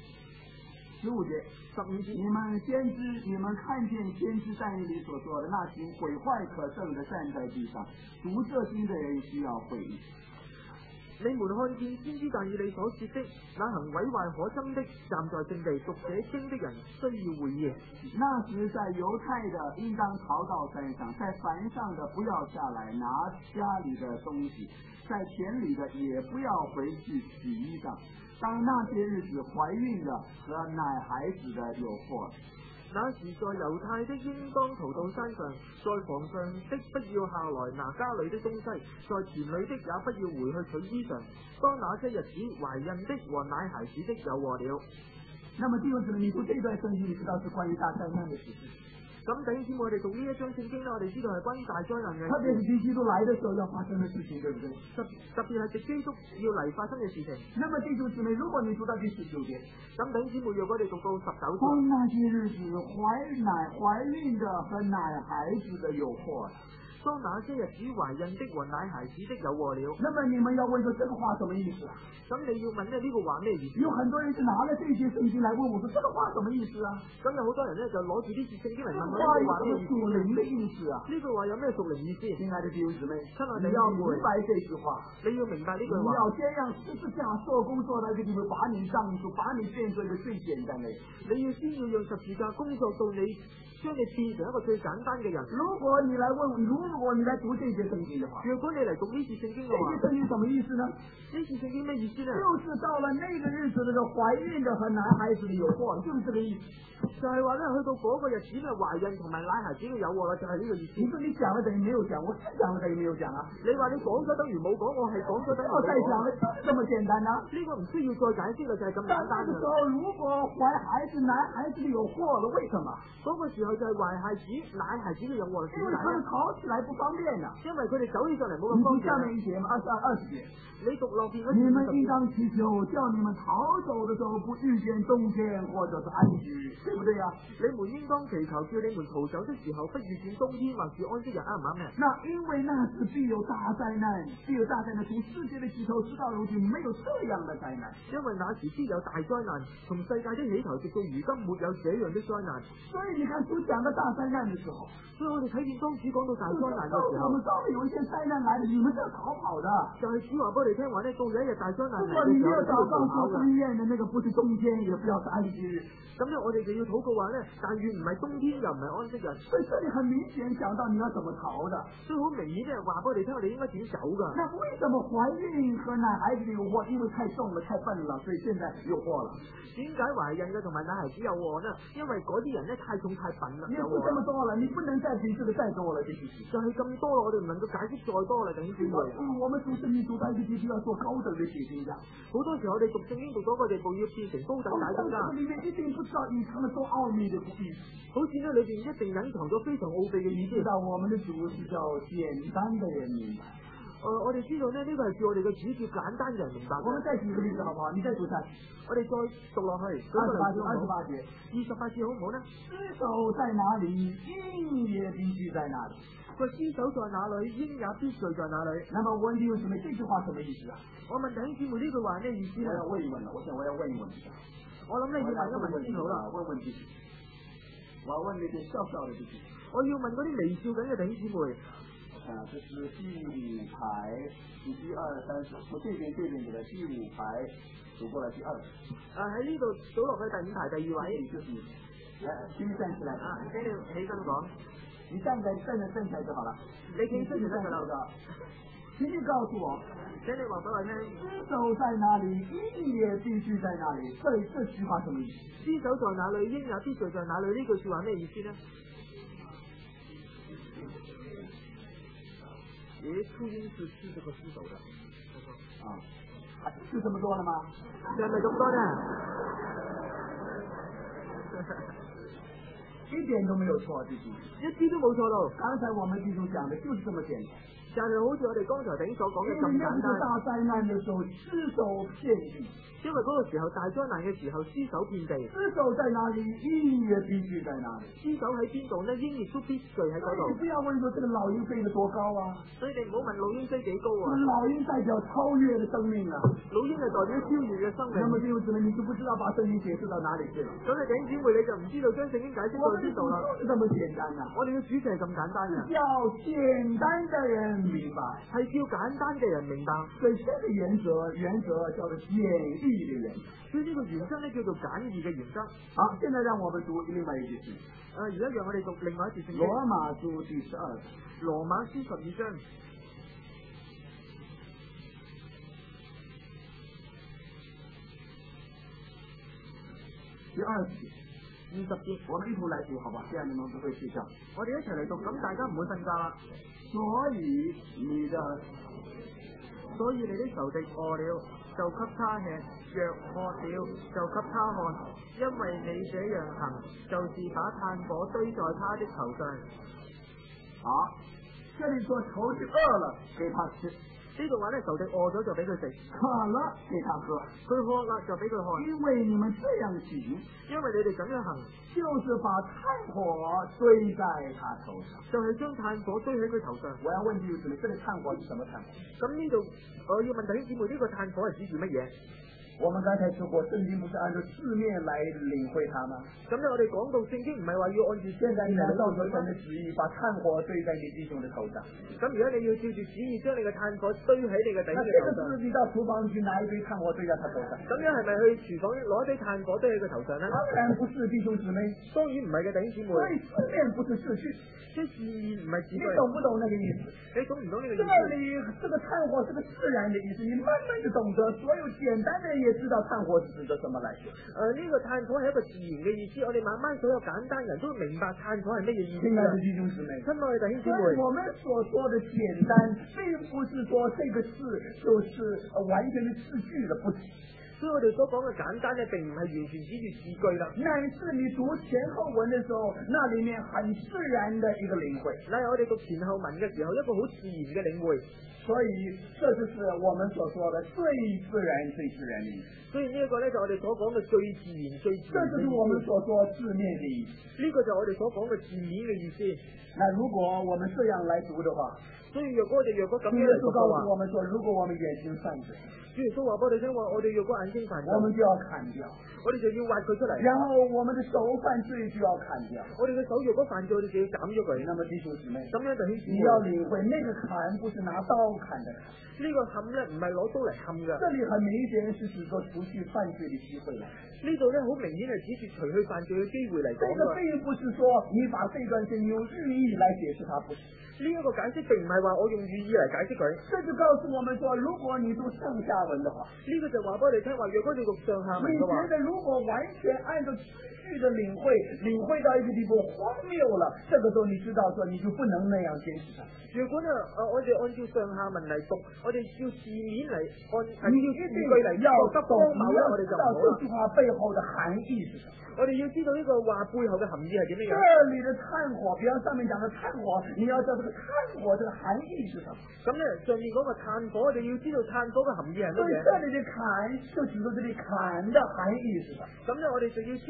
15節。你們看見先知但以理所說的那行毀壞可憎的站在地上，讀這經的人需要悔意。 你們看見先知但以理所說的那行毀壞可憎的站在聖地讀這經的人需要悔意。 那時在猶太的應當逃到山上，在凡上的不要下來拿家裏的東西，在田裏的也不要回去洗衣裳。當那些日子懷孕的和奶孩子的有禍。 那時在猶太的應當逃到山上，在房上的不要下來拿家裏的東西，在田裏的也不要回去取衣裳。當那些日子懷孕的和奶孩子的有禍了。 那麼弟兄姊妹，你讀這段聖經，你知道是關於大災難的事情。 咁弟兄姊妹，我哋讀呢一章聖經咧，我哋知道係關於大災難嘅。 特別是敵基督來的時候要發生的事情，對不對？ 特別係敵基督要嚟發生嘅事情。 那麼弟兄姊妹，如果你讀到第19節， 咁弟兄姊妹，若果你讀到19節， 當那些日子懷孕的和奶孩子的有禍。 當那些日子懷孕的和奶孩子的有禍了。 那麼你們要問說這個話什麼意思啊？ 咁你要問呢個話咩意思？ 有很多人是拿了這些聖經來問我說，這個話什麼意思啊？ 咁有好多人呢就攞住啲聖經嚟問我呢句話咩意思？ 屬靈的意思啊？ 呢句話有咩屬靈意思？親愛的弟兄姊妹， 你要明白這句話， 你要明白呢句話。 你要先讓十字架做工作的這個地方把你當作，把你變成一個最簡單的人。 你要先要用十字架工作到你將你變成一個最簡單嘅人。 如果你來讀這些聖經的話， 如果你嚟讀呢次聖經嘅話， 這些聖經什麼意思呢？ 呢次聖經咩意思呢？ 就是到了那個日子的時候，懷孕的和男孩子的有禍，就是這個意思。 就係話咧，去到嗰個日子咧，懷孕同埋奶孩子嘅有禍啦，就係呢個意思。 你說你講了等於沒有講，我是講了等於沒有講啊？ 你話你講咗等於冇講，我係講咗等於冇講。 再講了，這麼簡單啊？ 呢個唔需要再解釋啦，就係咁簡單。 那個時候如果懷孩子、男孩子有禍了，為什麼？ 嗰個時候就係懷孩子、奶孩子嘅有禍啦。 因為佢哋跑起來不方便啊。 因為佢哋走起上嚟冇咁方便。 你下面一節嘛，20節。 你讀落邊嗰你們應當祈求，叫你們逃走的時候不遇見冬天或者是安居，對不對啊？ 你們應當祈求，叫你們逃走的時候不遇見冬天或是安息日，啱唔啱呢？ 那因為那時必有大災難，從世界的起頭直到如今沒有這樣的災難。 因為那時必有大災難，從世界的起頭直到如今沒有這樣的災難。 所以你看主講到大災難的時候， 所以我哋睇見當主講到大災難嘅時候， 我們稍微有一些災難來了，你們是要逃跑的。 就係主話俾我哋聽話呢，到有一日大災難嚟嘅時候， 你要禱告說醫院的那個不是冬天，也不要是安息日。 咁咧，我哋就要禱告話呢，但願唔係冬天又唔係安息日。 所以這裏很明顯講到你要怎麼逃的。 所以好明顯即係話俾我哋聽，我哋應該點走噶。 那為什麼懷孕和奶孩子有禍？因為太重了，太笨了，所以現在有禍了。 點解懷孕嘅同埋奶孩子有禍呢？因為嗰啲人呢太重太笨啦。 你不這麼多了，你不能再比這個再多了， 就係咁多啦，我哋唔能夠解釋再多啦，等於點嚟？ 我們讀聖經讀到一個地步要做高等的解經家。 好多時候我哋讀聖經讀到個地步要變成高等解經家。 裏面一定不知道隱藏了多奧秘的意思， 好似呢裏邊一定隱藏咗非常奧秘嘅意思。 知道我們的主是叫簡單的人明白。 我哋知道呢，呢個係叫我哋嘅主叫簡單人明白。 我們再舉個例子好不好？你再讀下， 我哋再讀落去。28節好唔好呢？ 屍首在哪裏，鷹也必須在哪裏。 個屍首在哪裏，鷹也必須在哪裏。 那麼我問弟兄姊妹，這句話什麼意思啊？ 我問弟兄姊妹呢句話咩意思呢？ 我要問一問了，我想我要問一問一下。 我諗你要問一問先好啦。 問自己，我要問那些笑笑的自己。 我我要問嗰啲微笑緊嘅弟兄姊妹。 這是第5排，1、2、3，我這邊的第5排數過來第2。 喺呢度數落去第5排第2位。 就是你，請你站起來。 請你起身講。 你站起來就好了。 你企身就得㗎啦。 請你告訴我， 請你話俾我聽， 屍首在哪裏，鷹也必須在哪裏。這句話什麼意思？ 屍首在哪裏，鷹也必須在哪裏。呢句說話咩意思呢？初音是吃這個屍首的。 就這麼多了嗎？ 係咪咁多呢？ 一點都沒有錯，弟兄， 一啲都冇錯咯。 剛才我們弟兄講的就是這麼簡單。 就係好似我哋剛才頂所講嘅咁簡單。 大災難嘅時候，屍首遍地。因為嗰個時候大災難嘅時候，屍首遍地。屍首在哪裏，鷹也必須在哪裏。屍首喺邊度呢？鷹亦都必須喺嗰度。你不要問說這個老鷹飛得多高啊！所以你唔好問老鷹飛幾高啊！老鷹代表超越的生命啊！老鷹係代表超越嘅生命。那麼弟兄姊妹，你就不知道把聖經解釋到哪裏去了。咁你弟兄姊妹你就唔知道將聖經解釋到邊度啦。就是這麼簡單啊！我哋嘅主題係咁簡單嘅。叫簡單的人明白，係叫簡單嘅人明白。所以這個原則叫做簡易的原則。所以呢個原則咧叫做簡易嘅原則。好，現在讓我們讀另外一節經。而家讓我哋讀另外一節聖經。羅馬書第12章。羅馬書12章。第20節。20節，我們一同來讀，好吧？這樣你們不會睡覺。我哋一齊嚟讀，咁大家唔會瞓覺啦。所以你的仇敵餓了，就給他吃；若渴了，就給他喝。因為你這樣行，就是把炭火堆在他的頭上。好，這裏說仇敵餓了，給他吃。呢度話咧，仇敵餓咗就俾佢食，渴了給他喝，佢渴啦就俾佢喝。因為你們這樣行，因為你哋咁樣行，就是把炭火堆在他頭上，就係將炭火堆喺佢頭上。我要問弟兄姊妹，這個炭火是什麼炭火？咁呢度我要問弟兄姊妹，呢個炭火係指住乜嘢？我們剛才說過，聖經不是按照字面來領會它嗎？咁我哋講到聖經唔係話要按照現在你照着神的旨意，把炭火堆在你弟兄的頭上。咁如果你要照住旨意將你嘅炭火堆喺你嘅弟兄嘅頭上，那這個是你到廚房去拿一堆炭火堆在他頭上。咁樣係咪去廚房攞一堆炭火堆喺佢頭上呢？當然不是，弟兄姊妹，當然唔係嘅弟兄姊妹。所以字面不是字句，即係字面唔係字句。你懂不懂那個意思？你懂唔懂呢個意思？這個炭火是個自然的意思，你慢慢就懂得。所有簡單的也知道炭火是指的什麼來着。呢個炭火係一個自然嘅意思，我哋慢慢所有簡單人都明白炭火係乜嘢意思。親愛的弟兄姊妹，親愛的弟兄姊妹，我們所說的簡單，並不是說這個字就是完全的字句的不止。所以我哋所講嘅簡單咧，並唔係完全指住字句啦，乃是你讀前後文嘅時候，那裏面很自然的一個領會。嗱，我哋讀前後文嘅時候，一個好自然嘅領會。所以，這就是我們所說的最自然的意思。所以呢一個咧就我哋所講嘅最自然。這就是我們所說字面的意思。呢個就我哋所講嘅字面嘅意思。那如果我們這樣來讀的話，所以若果咁樣嚟讀嘅話，我們說，如果我們眼睛犯罪，主耶穌話俾我哋聽話，我哋若果眼睛犯罪，我們就要砍掉，我哋就要挖佢出嚟。然後我們的手犯罪就要砍掉，我哋嘅手若果犯罪，我哋就要斬咗佢。那麼弟兄姊妹，咁樣就你要領會，那個砍不是拿刀砍的，呢個砍咧唔係攞刀嚟砍噶。這裏很明顯是指說除去犯罪的機會啦。呢度咧好明顯係指住除去犯罪嘅機會嚟講。這個並不是說你把這段聖經用寓意來解釋它，不是。呢一個解釋並唔係話我用寓意嚟解釋佢，這就告訴我們說，如果你讀上下文的話，呢個就話俾我哋聽話，若果你讀上下文嘅話，你覺得如果完全按照字句的領會到一個地步荒謬了，這個時候你知道說你就不能那樣堅持它。如果呢，我哋按照上下文嚟讀，我哋要字面嚟按照字句嚟要懂，你要知道這句話背後的含義是什麼。我哋要知道呢個話背後嘅含義係點樣。這裏的炭火，比方上面講的炭火，你要知道這個炭火這個含義是什麼。咁咧上面嗰個炭火，我哋要知道炭火嘅含義係乜嘢。所以這裏的砍就指到這裏砍的含義是什麼。咁咧我哋就要知道呢度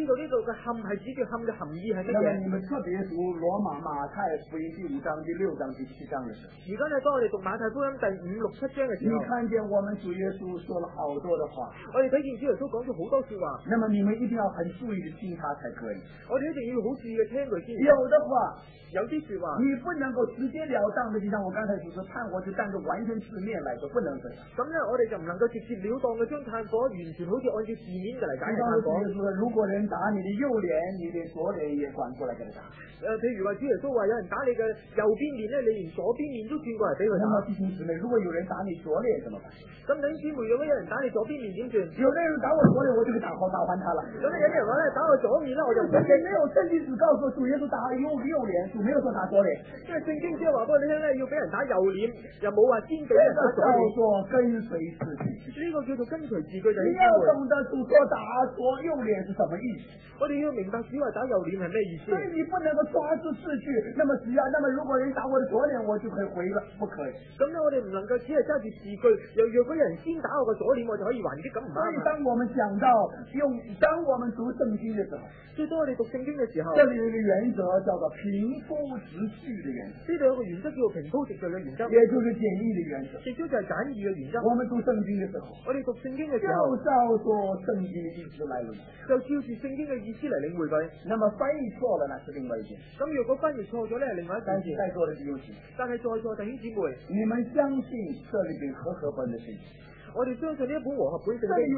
嘅冚係指住冚嘅含義係乜那麼嘢？ 你們特別讀羅馬、馬太福音第5章、第6章、第7章的時候， 而家咧，當我哋讀馬太福音第5、6、7章嘅時你候， 看見我們主耶穌說了好多的話， 我哋睇見主耶穌講咗好多說話， 那麼你們一定要很注意的聽他才可以。 我哋一定要好注意嘅聽佢先。 有的話， 有啲說話， 你不能夠直截了當的，就像我剛才所說，炭火是當着完全字面來說，不能這樣。 咁咧我哋就唔能夠直接了當嘅將炭火完全好似按照字面嘅嚟解比炭火。 方說，如果人打你的右臉，你的左臉也轉過來給他打。 譬如話主耶穌話有人打你嘅右邊面咧，你連左邊面都轉過嚟俾佢打。 那麼弟兄姊妹，如果有人打你左臉怎麼辦？ 咁弟兄姊妹，如果有人打你左邊面點算？ 有的人打我左臉，我就會打翻他了。 咁有啲人話咧打我左面咧，我就唔聖經沒有聖經只告訴主耶穌打右臉，主沒有說打左臉。 因為聖經只係話俾我哋聽咧，要俾人打右臉，又冇話先俾人打左臉。 叫做跟隨字句。 呢個叫做跟隨字句就你要懂得主說打左右臉是什麼意思。 我哋要明白主話打右臉係咩意思。 所以你不能夠抓住字句，那麼如果人打我的左臉，我就可以回了，不可以。 咁咧我哋唔能夠只係揸住字句，若果有人先打我個左臉，我就可以還擊，咁唔啱。 所以當我們講到當我們讀聖經的時候， 所以當我哋讀聖經嘅時候， 這裏有一個原則叫做平鋪直敘的原則。 呢度有個原則叫做平鋪直敘嘅原則， 也就是簡易的原則。 亦都就係簡易嘅原則。 我們讀聖經的時候， 我哋讀聖經嘅時就候， 照做聖經的意思來領， 就照住聖經嘅意思嚟領會佢。 那麼翻譯錯了，那是另外一件。 咁如果翻譯錯咗咧，係另外一件事。 在座的弟兄姊妹， 但係在座弟兄姊妹， 你們相信這裏邊和合本的聖經？ 我哋相信呢一本和合本聖這裏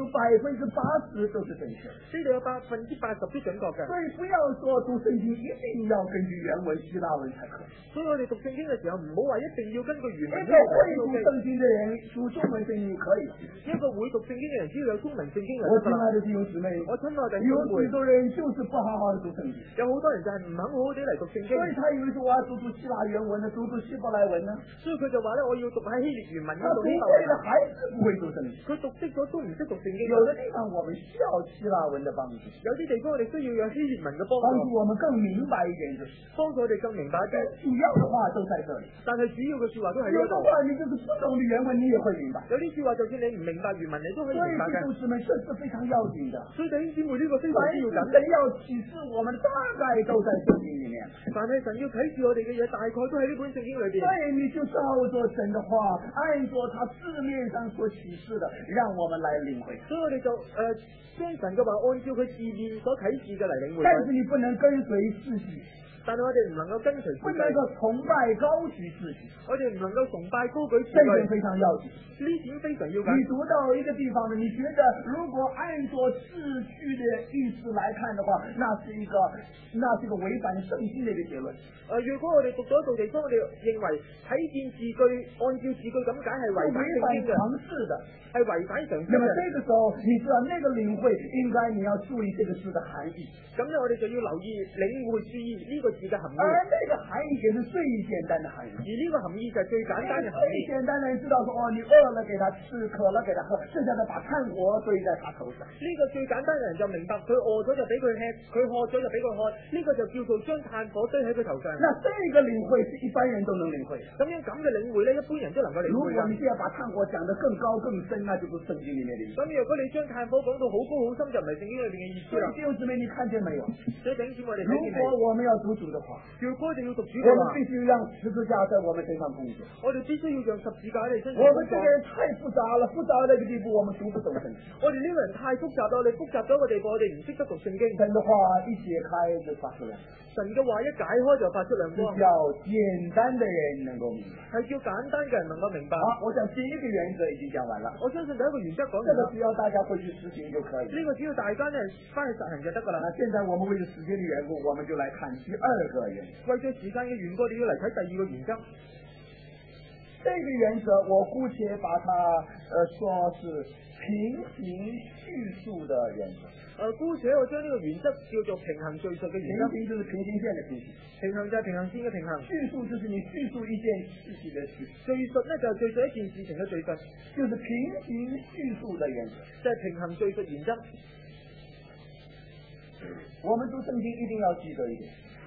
經， 有80%都是正確的。 呢度有80%都準確嘅。 所以不要說讀聖經一定要根據原文希臘文才可以。 所以我哋讀聖經嘅時候，唔好話一定要根據原文。 一個會讀聖經的人讀中文聖經可以。 一個會讀聖經嘅人，只要有中文聖經嚟。 我親愛的弟兄姊妹， 我親愛的弟兄有姊妹， 許多人就是不好好的讀聖經， 有好多人就係唔肯好好地嚟讀聖經， 所以他以為說我要讀希臘原文呢，讀希伯來文呢， 所以佢就話咧，我要讀喺希臘原文嗰度。 他讀會了還是不會讀聖經。 佢讀識咗都唔識讀聖經。 有的地方我們需要希臘文的幫助， 有啲地方我哋需要有希臘文嘅幫助， 幫助我們更明白一點就是， 幫助我哋更明白一啲。 主要的話都在這裏， 但係主要嘅說話都係呢度。 有的話你就是不懂的原文你也會明白， 有啲說話就算你唔明白原文，你都可以所以明白嘅。 弟兄姊妹，這是非常要緊的。 所以弟兄姊妹呢個非常之要緊。 神要啟示我們大概都在聖經裏面， 但係神要啟示我哋嘅嘢，大概都喺呢本聖經裏邊。 所以你就照着神的話，按照他字面上所啟示的，讓我們來領會。 所以我哋就將神嘅話按照佢字面所啟示嘅嚟領會。 但是你不能跟隨字句， 但係我哋唔能夠跟隨字句， 不能夠崇拜高舉字句， 我哋唔能夠崇拜高舉字這點句， 非常要緊。 呢點非常要緊。 你讀到一個地方呢，你覺得如果按照字句的意思來看的話，那是一個違反聖經的一個結論。 如果我哋讀到一度地方，我哋認為睇見字句按照字句咁解係違反聖經嘅， 常識的， 係違反常識那麼嘅。 這個時候，你知道那個領會，應該你要注意這個字的含義。 咁咧，我哋就要留意領會注意呢個字嘅含義。 而那個含義也是最簡單的含義。 而呢個含義就係最簡單嘅含義。 最簡單的人知道說，哦，你餓了給他吃，渴了給他喝，剩下的把炭火堆在他頭上。 呢個最簡單嘅人就明白，佢餓咗就俾佢吃，佢渴咗就俾佢喝，呢個就叫做將炭火堆喺佢頭上。 那這個領會是一般人都能領會的。 咁嘅領會咧，一般人都能夠領會。 如果你現在把炭火講得更高更深，那就是聖經裏面的意思。 咁如果你將炭火講到好高好深，就唔係聖經裏邊嘅意思啦。 弟兄姊妹，你看見沒有？ 所以頂住我哋睇見如果我們要讀主的話， 如果我哋要讀主嘅我們話， 必須讓十字架在我們身上工作。 我哋必須要讓十字架喺你身上我們工作。 這個人太複雜了，複雜到那個地步，我們讀不懂聖經。 我哋呢個人太複雜啦，我哋複雜到個地步，我哋唔識得讀聖經。 神的話一解開就發出來， 神嘅話一解開就發出亮光， 是叫簡單的人能夠明白。 係叫簡單嘅人能夠明白。 好，我想第一個原則已經講完了。 我相信第一個原則講完啦， 這個只要大家回去實行就可以。 呢個只要大家咧翻去實行就得噶啦。 那現在我們為了時間的緣故，我們就來看第二個原則。 為咗時間嘅緣故，你要嚟睇第二個原則。 這個原則我姑且把它說是平行敘述的原則。 姑且我將呢個原則叫做平行敘述嘅原則。 平行就是平行線的平行， 平行就係平行線嘅平行。 敘述就是你敘述一件事情的敘， 敘述咧就係敘述一件事情嘅敘述， 就是平行敘述的原則。 即係平行敘述原則。 我們讀聖經一定要記得一點，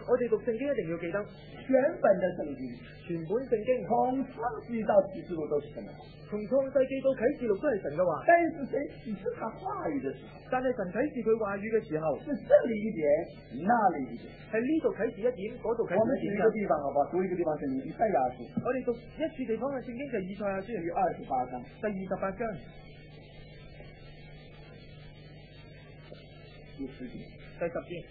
我哋讀聖經一定要記得全本的聖經， 全本聖經從創世到啟示錄都是神的話， 從創世記到啟示錄都係神嘅話。 但是誰啟示他話語的時候， 但係神啟示佢話語嘅時候， 是這裏一點，那裏一點。 係呢度啟示一點，嗰度啟我們示一點。 舉一個地方好不好？讀一個地方聖經，以賽亞書。 我哋讀一處地方嘅聖經就係以賽亞書第28章， 第28章第10節。 第10節。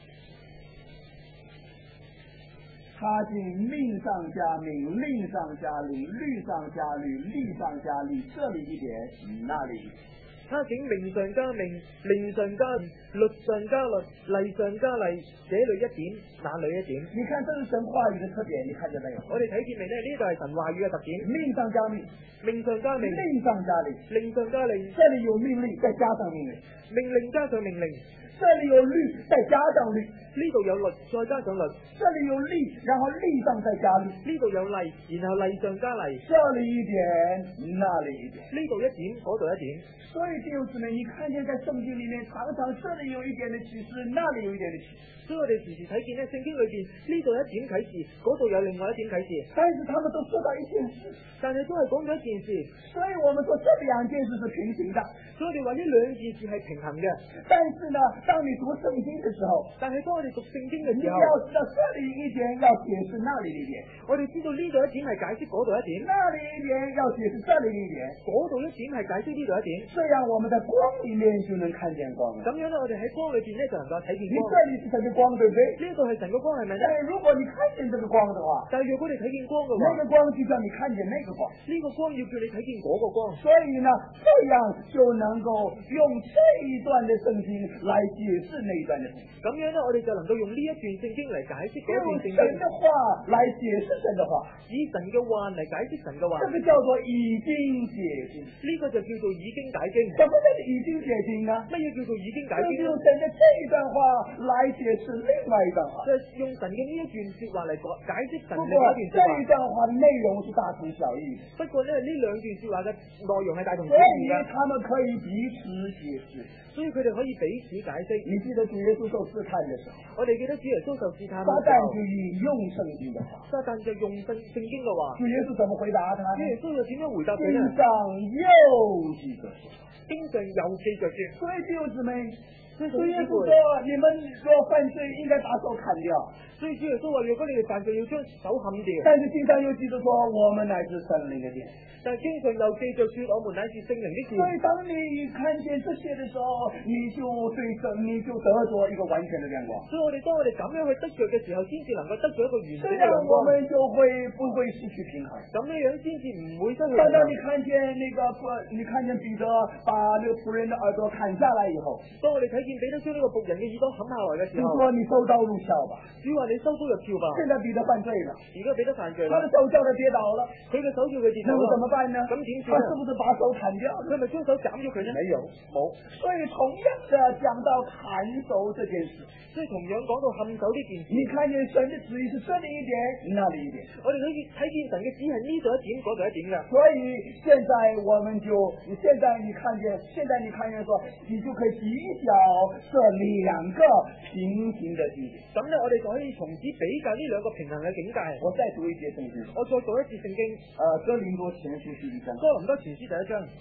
他竟命上加命，令上加令，律上加律，例上加例，這裏一點，那裏一點。 他竟命上加命，令上加律上加律，例上加例，這裏一點，那裏一點。 你看，這是神話語的特點，你看見沒有？ 我哋睇見未呢？呢度係神話語嘅特點。 命上加命， 命上加命， 令上加令， 令上加令。 這裏有命令，再加上命令， 命令加上命令。 這裏有律，再加上律， 呢度有律，再加上律。 這裏有例，然後例上再加例， 呢度有例，然後例上加例。 這裏一點，那裏一點。 呢度一點，嗰度一點。 所以弟兄姊妹，你看見在聖經裏面，常常這裏有一點的啟示，那裏有一點的啟示。 所以我哋時時睇見咧，聖經裏邊呢度一點啟示，嗰度有另外一點啟示。 但是他們都說到一件事， 但係都係講咗一件事。 所以我們說這兩件事是平行的。 所以我哋話呢兩件事係平衡嘅。 但是呢，當你讀聖經的時候， 但係當我哋讀聖經嘅時候， 你要知道這裏一點要解釋那裏一點。 我哋知道呢度一點係解釋嗰度一點， 那裏一點要解釋這裏一點， 嗰度一點係解釋呢度一點。 這樣我們在光裏面就能看見光了。 咁樣咧，我哋喺光裏邊咧就能夠睇見你光。 這裏是神的光，對不對？ 呢度係神嘅光，係咪咧？ 但如果你看見這個光的話， 但係如果你睇見光嘅話， 那個光就叫你看見那個光。 呢個光要叫你睇見嗰個光。 所以呢，這樣就能夠用這一段的聖經來解釋那一段的聖經。 咁樣咧，我哋就能夠用呢一段聖經嚟解釋嗰段聖經。 用神的話來解釋神的話， 以神嘅話嚟解釋神嘅話。 這個叫做已經解經。 呢個就叫做已經解經。 什麼叫做已經解經呢？ 乜嘢叫做已經解經？ 就是用神的這一段話來解釋另外一段話。 就係用神嘅呢一段說話嚟解釋神不過另外一段說話。 這一段話的內容是大同小異。 不過咧，呢兩段說話嘅內容係大同小所異嘅， 以他們可以彼此解釋。 所以佢哋可以彼此解釋。 你記得主耶穌受試探的時候， 我哋記得主耶穌受試探撒嘅時候， 旦就引用聖經的話。 撒旦就用聖經嘅話。 主耶穌怎麼回答他呢？ 主耶穌又點樣回答佢經呢？ 上又記着說， 經上又記着說。 所以弟兄姊妹， 主主耶穌說，你們若犯罪，應該把手砍掉。 所以主耶穌話：如果你哋犯罪，要將手砍掉。 但是經上又記着說，我們乃是聖靈的殿。 但係經上又記着說，我們乃是聖靈的殿。 所以當你看見這些的時候，你就得着一個完全的亮光。 所以當我哋咁樣去得着嘅時候，先至能夠得着一個完整這樣嘅亮光。 我們就不會失去平衡。 咁樣先至唔會失去平當衡。 你看見彼得把那個僕人的耳朵砍下來以後， 當我哋睇見彼得將呢個僕人嘅耳朵砍下來嘅時候， 主說你收刀入鞘吧。 主話你收刀入鞘吧。 現在彼得犯罪了， 而家彼得犯罪啦， 他的手叫他跌倒了， 佢嘅手叫佢跌倒那麼怎麼啦。 辦呢？ 咁點算他是不是把手砍掉？ 佢咪將手斬咗佢呢？ 沒有，冇。所以同樣的講到砍手這件事， 所以同樣講到砍手呢件事， 你看見神的旨意是這裏一點，那裏一點。 我哋可以睇見神嘅旨係呢度一點，嗰度一點嘅。 所以現在你看見說，你就可以比較這兩個平行的境界。 咁咧，我哋就可以從此比較呢兩個平衡嘅境界。 我再讀一節聖經， 我再讀一次聖經， 哥林多前書第1章。 哥林多前書第1章。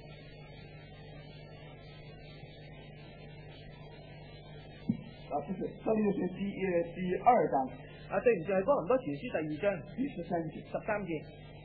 不是，哥林多前書第2章。 對唔住，係哥林多前書第2章第13節。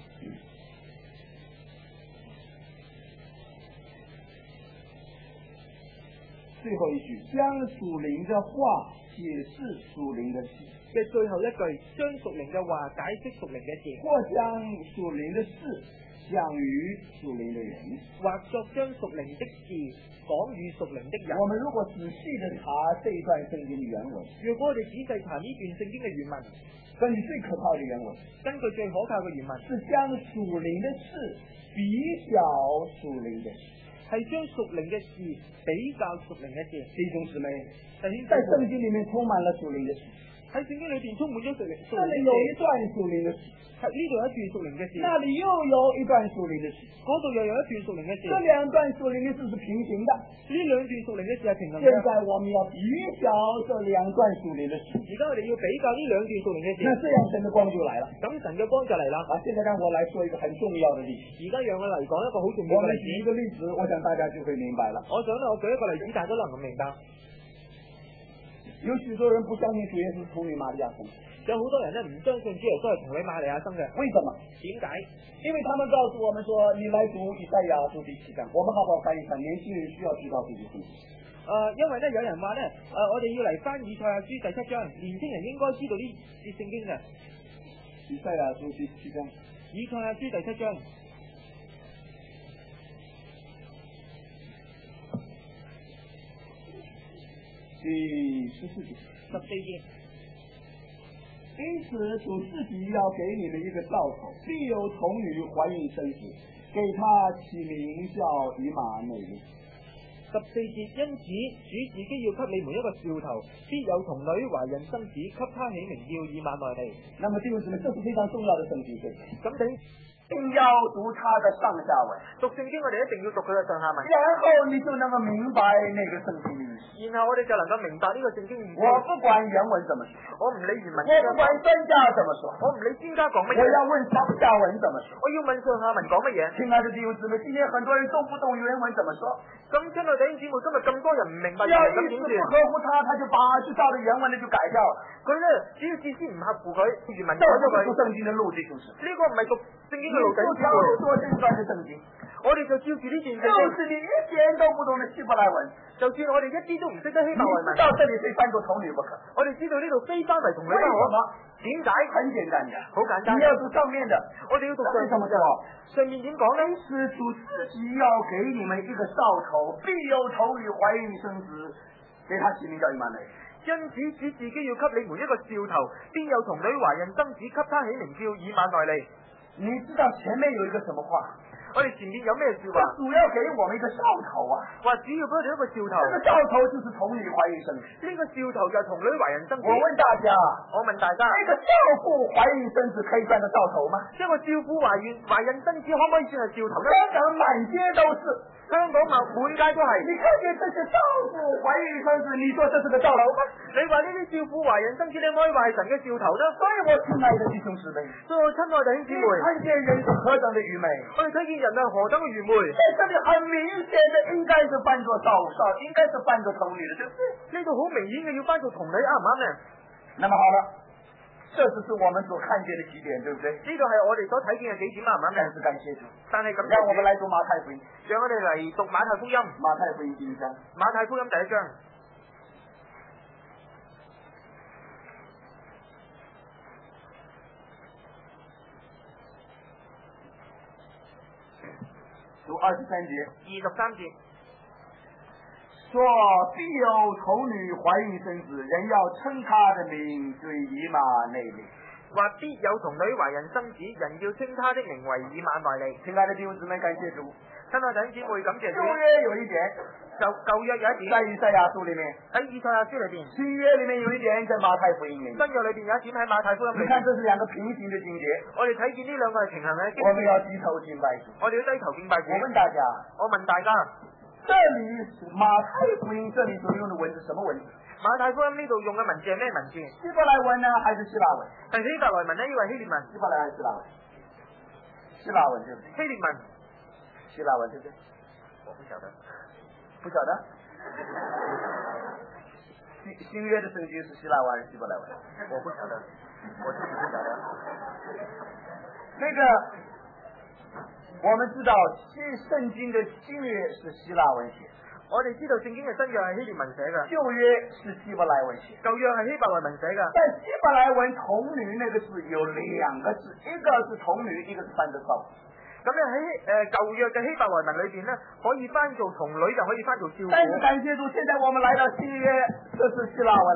最後一句，將屬靈的話解釋屬靈的事。 嘅最後一句，將屬靈嘅話解釋屬靈嘅事， 或將屬靈的事講與屬靈的人， 或作將屬靈的事講與屬靈的人。 我們如果仔細的查這一段聖經的原文， 如果我哋仔細查呢段聖經嘅原文， 根據最可靠的原文， 根據最可靠嘅原文， 是將屬靈的事比較屬靈的事， 係將屬靈嘅事比較屬靈嘅事。 弟兄姊妹， 在聖經裏面充滿了屬靈的事。 喺喺聖經裏邊充滿咗屬靈這裏有一段屬靈的事， 呢度有一段屬靈嘅事， 那裏又有一段屬靈的事， 嗰度又有一段屬靈嘅事。 這兩段屬靈的事是平行的。 呢兩段屬靈嘅事係平衡嘅。 現在我們要比較這兩段屬靈的事。 而家我哋要比較呢兩段屬靈嘅事。 那這樣神的光就來了。 咁神嘅光就嚟啦。 現在讓我來說一個很重要的例子。 而家讓我嚟講一個好重要我們嘅例子。 舉一個例子，我想大家就會明白了。 我想呢，我舉一個例子，大家都能夠明白。 有許多人不相信主耶穌是童女瑪利亞生的， 有好多人呢唔相信主耶穌係童女瑪利亞生嘅。 為什麼？ 點解？ 因為他們告訴我們說，你來讀以賽亞書第7章，我們好不好翻一翻？年輕人需要知道這些事情。 因為呢，有人話呢，我哋要嚟翻以賽亞書第7章，年輕人應該知道呢節聖經嘅。 以賽亞書第7章。 以賽亞書第7章。 第14節。 14節。 因此主自己要給你們一個兆頭，必有童女懷孕生子，給他起名叫以馬內利。 14節，因此主自己要給你們一個兆頭，必有童女懷孕生子，給他起名叫以馬內利。 那麼弟兄姊妹，這是非常重要的聖經。 咁一定要讀它的上下文。 讀聖經我哋一定要讀佢嘅上下文， 然後你就能夠明白那個聖經的意思。 然後我哋就能夠明白呢個聖經意思。 我不管原文怎麼說， 我唔理原文， 我不管專家怎麼說， 我唔理專家講乜嘢， 我要問上下文怎麼說。 我要問上下文講乜嘢。 親愛的弟兄姊妹，今天很多人都不懂原文怎麼說。 咁親愛弟兄姊妹，今日咁多人唔明白只要咁點算？ 意思不合乎他就把就照着原文的就改掉了。 佢呢，只要意思唔合乎佢，原文這不是讀聖經的路，弟兄姊妹。 呢個唔係讀聖經嘅路仔。 說這段的聖經， 我哋就照住呢段聖經。 就是你一點都不懂的希伯來文， 就算我哋一啲都唔識得希伯來文， 到這裏非翻作童女不可。 我哋知道呢度非翻為童女不可。點解？ 很簡單的， 好簡單。 你要讀上面的， 我哋要讀上面嘅。上面點講呢？ 是主自己要給你們一個兆頭，必有童女懷孕生子，給他起名叫以馬內利。 因此主自己要給你們一個兆頭，必有童女懷孕生子，給他起名叫以馬內利。 你知道前面有一個什麼話？ 我哋前面有咩說話？ 主要給我們一個兆頭啊！ 話主要俾我哋一個兆頭。 這個兆頭就是童女懷孕生子。 呢個兆頭就係童女懷孕生子。 我問大家，那個少婦懷孕生子可以算作兆頭嗎？ 一個少婦懷孕生子可唔可以算係兆頭呢？ 香港滿街都是。 香港滿街都係。 你看見這些少婦懷孕生子，你說這是個兆頭嗎？ 你話呢啲少婦懷孕生子，你可以話係神嘅兆頭呢？ 所以我親愛的弟兄姊妹， 所以我親愛弟兄姊妹， 看見人是何等的愚昧， 我哋睇見人係何等嘅愚昧。 在這裏很明顯的應該是扮作少，應該是扮作童女的，對不對？ 呢度好明顯嘅要扮作童女，啱唔啱呢？ 那麼好了，這就是我們所看見的幾點，對不對？ 呢度係我哋所睇見嘅幾點，啱唔啱呢？ 感謝主。 但係咁， 讓我們來讀馬太福音， 讓我哋嚟讀馬太福音。 馬太福音第1章。 馬太福音第1章。 讀23節。 23節。 說必有童女懷孕生子，人要稱他的名為以馬內利。 話必有童女懷孕生子，人要稱他的名為以馬內利。 親愛的弟兄姊妹，感謝主。 親愛弟兄姊妹，感謝主。 舊約有一點， 舊約有一點， 在以賽亞書裏面， 喺以賽亞書裏邊。 新約裏面有一點，在馬太福音裏面。 新約裏邊有一點喺馬太福音裏面。 你看，這是兩個平行的經節。 我哋睇見呢兩個係平衡嘅經節。 我們要低頭敬拜主。 我哋要低頭敬拜主。 我問大家，這裏馬太福音這裏所用的文字什麼文字？ 馬太福音呢度用嘅文字係咩文字？ 希伯來文呢，還是希臘文？ 係希伯來文呢，抑或希臘文？ 希伯來還是希臘文？希臘文對不對？ 希臘文。 希臘文對不對？ 我不曉得。 不曉得？新約的聖經是希臘文還是希伯來文？ 我不曉得，我自己不曉得。 那個。我們知道聖經的新約是希臘文寫， 我哋知道聖經嘅新約係希臘文寫嘅， 舊約是希伯來文寫， 舊約係希伯來文寫嘅。 但希伯來文童女那個字有兩個字，一個是童女，一個是翻作少婦。 咁樣喺舊約嘅希伯來文裏邊呢，可以翻做童女，就可以翻做少婦。 但是感謝主，現在我們來到新約，這是希臘文了。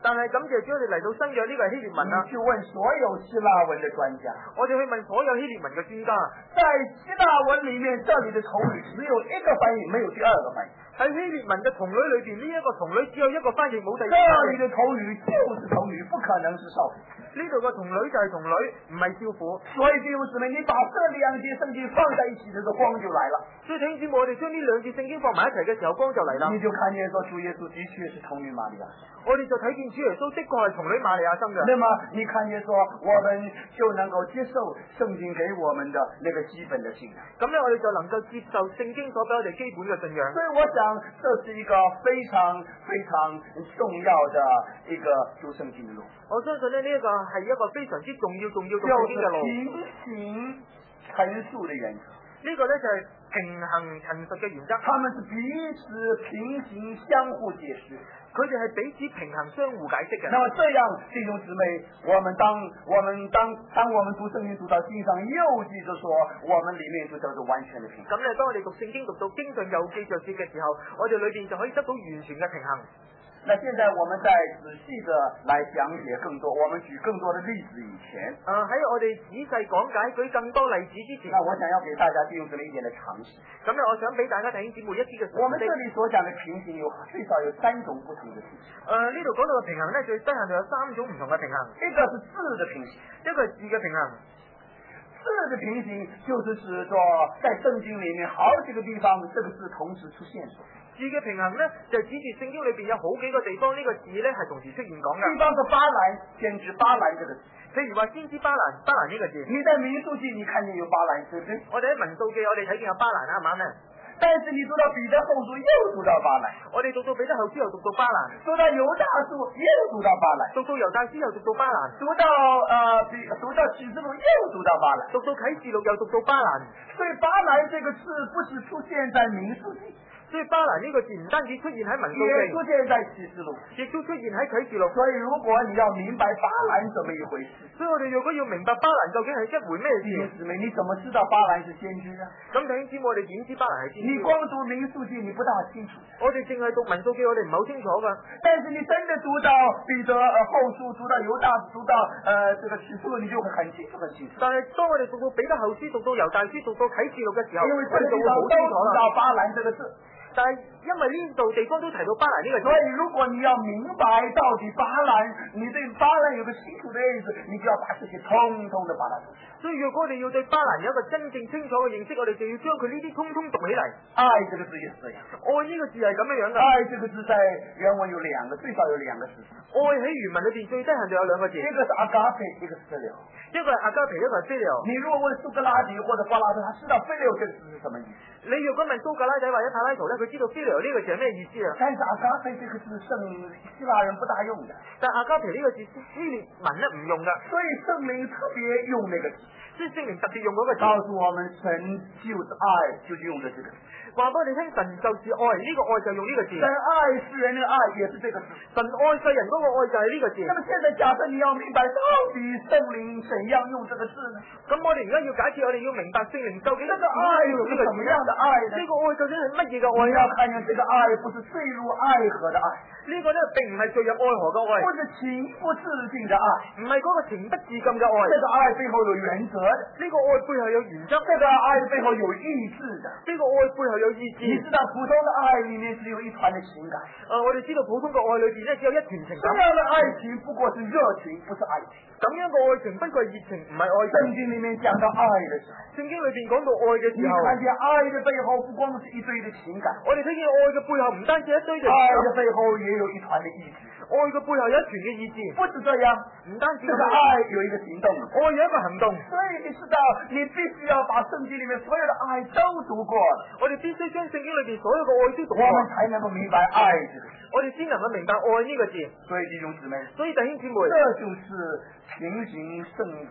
但係感謝主，我哋嚟到新約呢個係希臘文啦。 你去問所有希臘文嘅專家， 我哋去問所有希臘文嘅專家， 在希臘文裏面，這裏的童女只有一個翻譯，沒有第二個翻譯。 喺希臘文嘅童女裏邊，呢一個童女只有一個翻譯，冇第二個。 這裏的童女就是童女，不可能是少婦。 呢度嘅童女就係童女，唔係少婦。 所以弟兄姊妹，你把這兩節聖經放在一起的時候，光就來了。 所以弟兄姊妹，我哋將呢兩節聖經放埋一齊嘅時候，光就嚟啦。 你就看見說主耶穌的確是童女瑪利亞。 我哋就睇見主耶穌的確係童女瑪利亞生嘅。 那麼你看見說，我們就能夠接受聖經給我們的那個基本的信仰。 咁咧，我哋就能夠接受聖經所俾我哋基本嘅信仰。 所以我想，這是一個非常非常重要的一個讀聖經的路。 我相信咧，呢一個係一個非常之重要讀聖經嘅路。 平行陳述的原則。 呢個咧就係平衡陳述嘅原則。 他們是彼此平行相互解釋。 佢哋係彼此平衡相互解釋嘅。 那麼這樣弟兄姊妹，當我們讀聖經讀到經上又記着說，我們裏面就叫做完全的平衡。 咁咧，當我哋讀聖經讀到經上又記着說嘅時候，我哋裏邊就可以得到完全嘅平衡。 那現在我們再仔細的來講解更多，我們舉更多的例子以前。 喺我哋仔細講解舉更多例子之前， 那我想要給大家弟兄姊妹一點的常識。 咁咧，我想俾大家弟兄姊妹一啲嘅常識。 我們這裏所講的平行最少有3種不同的平行。 呢度講到嘅平衡咧，最低限度有3種唔同嘅平衡。 一個是質的平行， 一個係質嘅平衡。 質的平行就是指說，在聖經裏面好幾個地方，這個字同時出現。 字嘅平衡咧，就指住聖經裏邊有好幾個地方呢個字咧係同時出現講嘅。 比方說巴蘭，先知巴蘭這個字。 譬如話先知巴蘭呢個字。 你在民數記你看見有巴蘭，對不對？ 我哋喺民數記我哋睇見有巴蘭啱唔啱咧？ 但是你讀到彼得後書又讀到巴蘭， 我哋讀到彼得後書又讀到巴蘭， 讀到猶大書又讀到巴蘭， 讀到猶大書又讀到巴蘭，讀到啟示錄又讀到巴蘭， 讀到啟示錄又讀到巴蘭。 所以巴蘭這個字不是出現在民數記。 所以巴蘭呢個字唔單止出現喺民數記， 也出現在啟示錄， 亦都出現喺啟示錄。 所以如果你要明白巴蘭怎麼一回事， 所以我哋如果要明白巴蘭究竟係一回咩事， 你怎麼知道巴蘭是先知啊？ 咁弟兄姊妹，我哋點知巴蘭係先知？ 你光讀民數記你不大清楚， 我哋淨係讀民數記，我哋唔係好清楚噶。 但是你真的讀到彼得後書，讀到猶大，讀到這個啟示錄，你就會很清楚很清楚。 但係當我哋讀到彼得後書，讀到猶大書，讀到啟示錄嘅時候， 因為這個地方都提到巴蘭這個字。 但係因為呢度地方都提到巴蘭呢個字， 所以如果你要明白到底巴蘭，你對巴蘭有個清楚的認識，你就要把這些通通的把它讀。 所以如果我哋要對巴蘭有一個真正清楚嘅認識，我哋就要將佢呢啲通通讀起嚟。 愛這個字也是這樣， 愛呢個字係咁樣樣噶。 愛這個字在原文有2個，最少有2個字。 愛喺原文裏邊最低限度有2個字， 一個是阿加菲，一個是菲流。 一個係阿加皮，一個係菲流。 你如果問蘇格拉底或者柏拉圖，他知道菲流這個字是什麼意思？ 你如果問蘇格拉底或者柏拉圖咧，佢知道菲流呢個字係咩意思啊？ 但是阿加菲這個字聖希臘人不大用的， 但阿加皮呢個字希臘文咧唔用噶， 所以聖靈特別用那個字， 即係聖靈特別用嗰個字， 告訴我們神就是愛，就是用的這個字。 話俾我哋聽，神就是愛，呢個愛就用呢個字。 神愛世人的愛也是這個字， 神愛世人嗰個愛就係呢個字。 那麼現在假設你要明白到底聖靈怎樣用這個字呢？ 咁我哋而家要假設，我哋要明白聖靈究竟這個愛是什麼樣的愛呢？ 呢個愛究竟係乜嘢嘅愛？ 你要看見這個愛不是墜入愛河的愛， 呢個咧並唔係墜入愛河嘅愛， 不是情不自禁的愛， 唔係嗰個情不自禁嘅愛。 這個愛背後有原則的， 呢個愛背後有原則， 這個愛背後有意志的， 呢個愛背後有意志。 你知道普通的愛裏面只有一團的情感， 我哋知道普通嘅愛裏邊咧只有一團情感。 這樣的愛情不過是熱情，不是愛情。 咁樣嘅愛情不過係熱情，唔係愛情。 聖經裏面講到愛的時候， 聖經裏邊講到愛嘅時候， 你看見愛的背後不光是一堆的情感， 我哋睇見愛嘅背後唔單止一堆嘅情感， 愛的背後也有一團的意志。 愛嘅背後有一團嘅意志。 不止這樣， 唔單止這個愛有一個行動， 愛有一個行動。 所以你知道，你必須要把聖經裏面所有的愛都讀過了， 我哋必須將聖經裏邊所有嘅愛都讀過， 我們才能夠明白愛這個字。 我哋先能夠明白愛呢個字。 所以弟兄姊妹， 所以弟兄姊妹， 這就是平行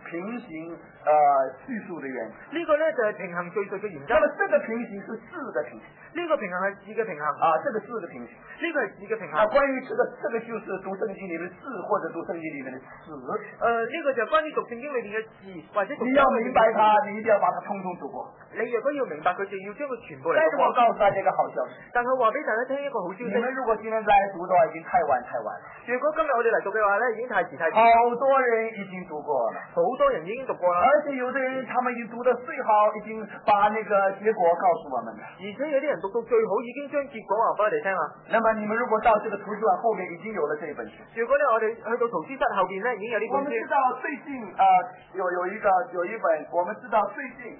敘述的原則。 呢個咧就係平衡敘述嘅原則。 那麼這個平行是字的平行， 呢個平衡係字嘅平衡。 這個字的平行， 呢個係字嘅平衡。 關於這個就是是讀聖經裏面的字或者讀聖經裏面的詞。 呢個就係關於讀聖經裏邊嘅字或者讀。 你要明白它，你一定要把它通通讀過。 你若果要明白佢，就要將佢全部嚟讀過。 但是我告訴大家一個好消息， 但係話俾大家聽一個好消息。 你們如果今天再讀的話，已經太晚了。 如果今日我哋嚟讀嘅話咧，已經太遲。 好多人已經讀過了， 好多人已經讀過啦。 而且有的人他們已經讀得最好，已經把那個結果告訴我們了。 而且有啲人讀到最好，已經將結果話俾我哋聽啦。 那麼你們如果到這個圖書館後面已經有了這本書， 如果咧我哋去到圖書室後邊咧，已經有呢本書。 我們知道最近有一本，我們知道最近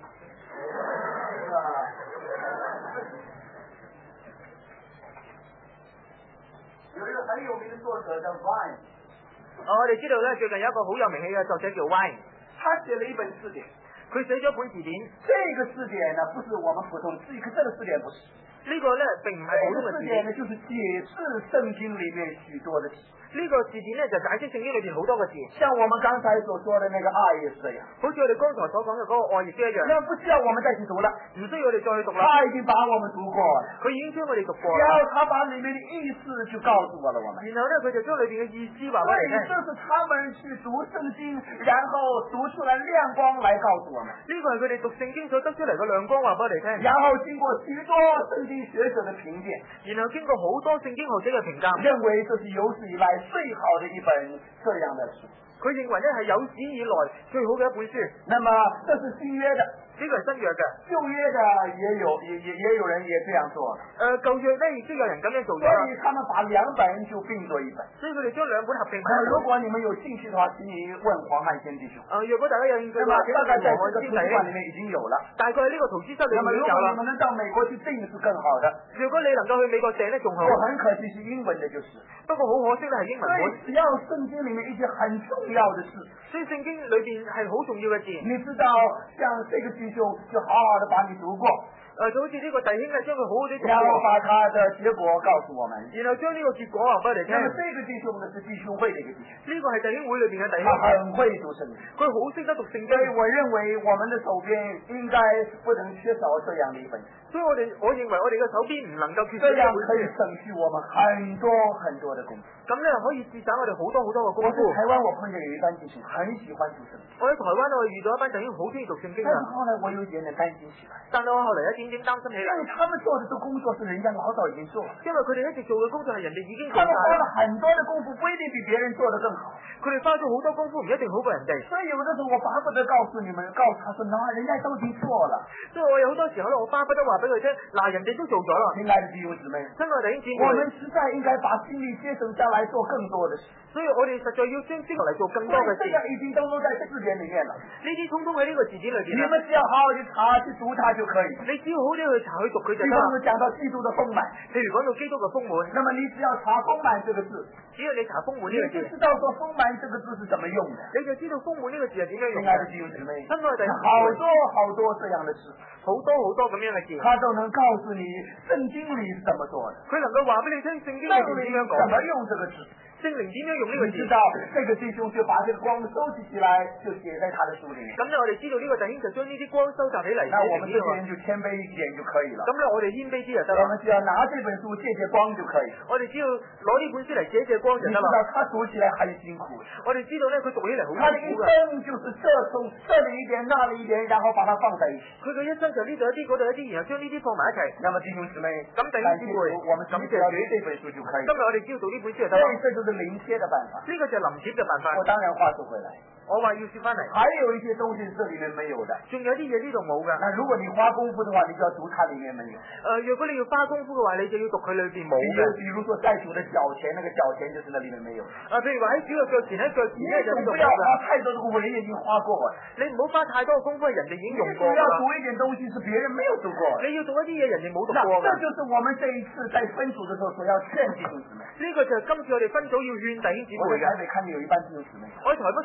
有一個很有名的作者叫 Vine。 我哋知道咧，最近有一個好有名氣嘅作者叫 Vine， 他寫了一本字典， 佢寫咗一本字典。 這個字典呢，不是我們普通的字，這個字典不是。 呢個咧並唔係普通嘅字典， 呢就是解釋聖經裏面許多的字。 呢個字典咧就解釋聖經裏邊好多個字， 像我們剛才所說的那個愛也是這樣， 好似我哋剛才所講嘅嗰個愛亦都一樣。 那不需要我們再去讀了， 唔需要我哋再去讀啦。 他已經把我們讀過了， 佢已經將我哋讀過然後他把裏面的意思就告訴我了我們。 然後咧佢就將裏邊嘅意思話俾我哋聽。 這是他們去讀聖經，然後讀出來亮光來告訴我們。 呢個係佢哋讀聖經所得出嚟嘅亮光話俾我哋聽。 然後經過許多聖經學者的評鑑， 然後經過好多聖經學者嘅評價， 認為這是有史以來最好的一本這樣的書。 佢認為呢係有史以來最好嘅一本書。 那麼這是新約的， 呢個係新約嘅， 舊約的也有人也這樣做了。 舊約呢亦都有人咁樣做咗。 所以他們把兩本就併作一本。 所以佢哋將兩本合併。 如果你們有興趣的話，請你問黃漢先弟兄。 如果大家有興趣嘅話， 大概在這個圖書館裏面已經有了。 大概喺呢個圖書室裏面已經有啦。 如果你們能到美國去訂是更好的。 如果你能夠去美國訂呢，仲好。 我很可惜是英文的，就是。 不過好可惜呢係英文本。 只要聖經裏面一些很重要的事。 所以聖經裏邊係好重要嘅字。 你知道，像這個弟兄就好好的把你讀過。 就好似呢個弟兄呢，將佢好好地讀過。 然後把他的結果告訴我們。 然後將呢個結果話俾你聽。 那麼這個弟兄呢是弟兄會的一個弟兄。 呢個係弟兄會裏邊嘅弟兄。 他很會讀聖經。 佢好識得讀聖經。 所以我認為我們的手邊應該不能缺少這樣的一本。 所以我認為我哋嘅手邊唔能夠缺少呢本書。 這樣可以省去我們很多很多的功夫。 咁咧可以節省我哋好多好多嘅功夫。 台灣我碰見有一班弟兄很喜歡讀聖經。 我喺台灣我遇到一班弟兄好中意讀聖經。 但是後來我有一點點擔心起來。 但係我後嚟一點點擔心起來。 因為他們做的這工作是人家老早已經做了。 因為佢哋一直做嘅工作係人哋已經做。 他們花了很多的功夫，不一定比別人做得更好。 佢哋花咗好多功夫，唔一定好過人哋。 所以有的時候我巴不得告訴你們，告訴他說，那人家都已經做了。 所以我有好多時候咧，我巴不得話俾佢聽，嗱，人哋都做咗啦。 親愛的弟兄姊妹， 親愛的弟兄姊妹， 我們實在應該把精力節省下來做更多的事。 所以我哋實在要將精力嚟做更多嘅事。 這個已經都在字典裏面了。 呢啲通通喺呢個字典裏邊。 你們只要好好去查去讀它就可以。 你只要好啲去查去讀佢就得。 比方說講到基督的豐滿， 譬如講到基督嘅豐滿， 那麼你只要查豐滿這個字， 只要你查豐滿呢個字， 你就知道說豐滿這個字是怎麼用的。 你就知道豐滿呢個字係點樣用。 親愛的弟兄姊妹， 親愛的弟兄姊妹， 好多這樣的事， 好多咁樣嘅字， 他都能告訴你聖經裏是怎麼做的。 佢能夠話俾你聽聖經裏邊點樣講， 怎麼用這個字。 聖靈點樣用呢個字？ 你知道這個弟兄就把這個光收集起來，就寫在他的書裏面。 咁咧，我哋知道呢個弟兄就將呢啲光收集起嚟。 那我們這些人就謙卑一點就可以了。 咁咧，我哋謙卑啲就得啦。 我們只要拿這本書借光就可以。 我哋只要攞呢本書嚟借光就得啦。 你知道他讀起來很辛苦。 我哋知道咧，佢讀起嚟好辛苦嘅。 他的一生就是這裏一點那裏一點，然後把它放在一起。 佢嘅一生就呢度一啲，嗰度一啲，然後將呢啲放埋一齊。 那麼弟兄姊妹， 咁弟兄姊妹， 我們只要讀這本書就可以。 今日我哋只要讀呢本書就得啦。 所以這就是臨帖的辦法。 呢個就係臨帖嘅辦法。 我當然話說回來， 我話要說翻嚟， 還有一些東西這裏面沒有的， 仲有啲嘢呢度冇噶。 那如果你花功夫的話，你就要讀它裏面沒有。 如果你要花功夫嘅話，你就要讀佢裏邊冇嘅。 比如說在主的腳前，那個腳前就是那裏面沒有。 譬如話喺主嘅腳前，喺腳前咧就呢度冇噶。 不要花太多的功夫，人家已經花過了。 你唔好花太多嘅功夫，人哋已經用過。 你要讀一點東西是別人沒有讀過。 你要讀一啲嘢，人哋冇讀過。 這就是我們這一次在分組的時候所要勸弟兄姊妹。 呢個就係今次我哋分組要勸弟兄姊妹嘅。 我在台北看見有一班弟兄姊妹。 我喺台北睇見一班弟兄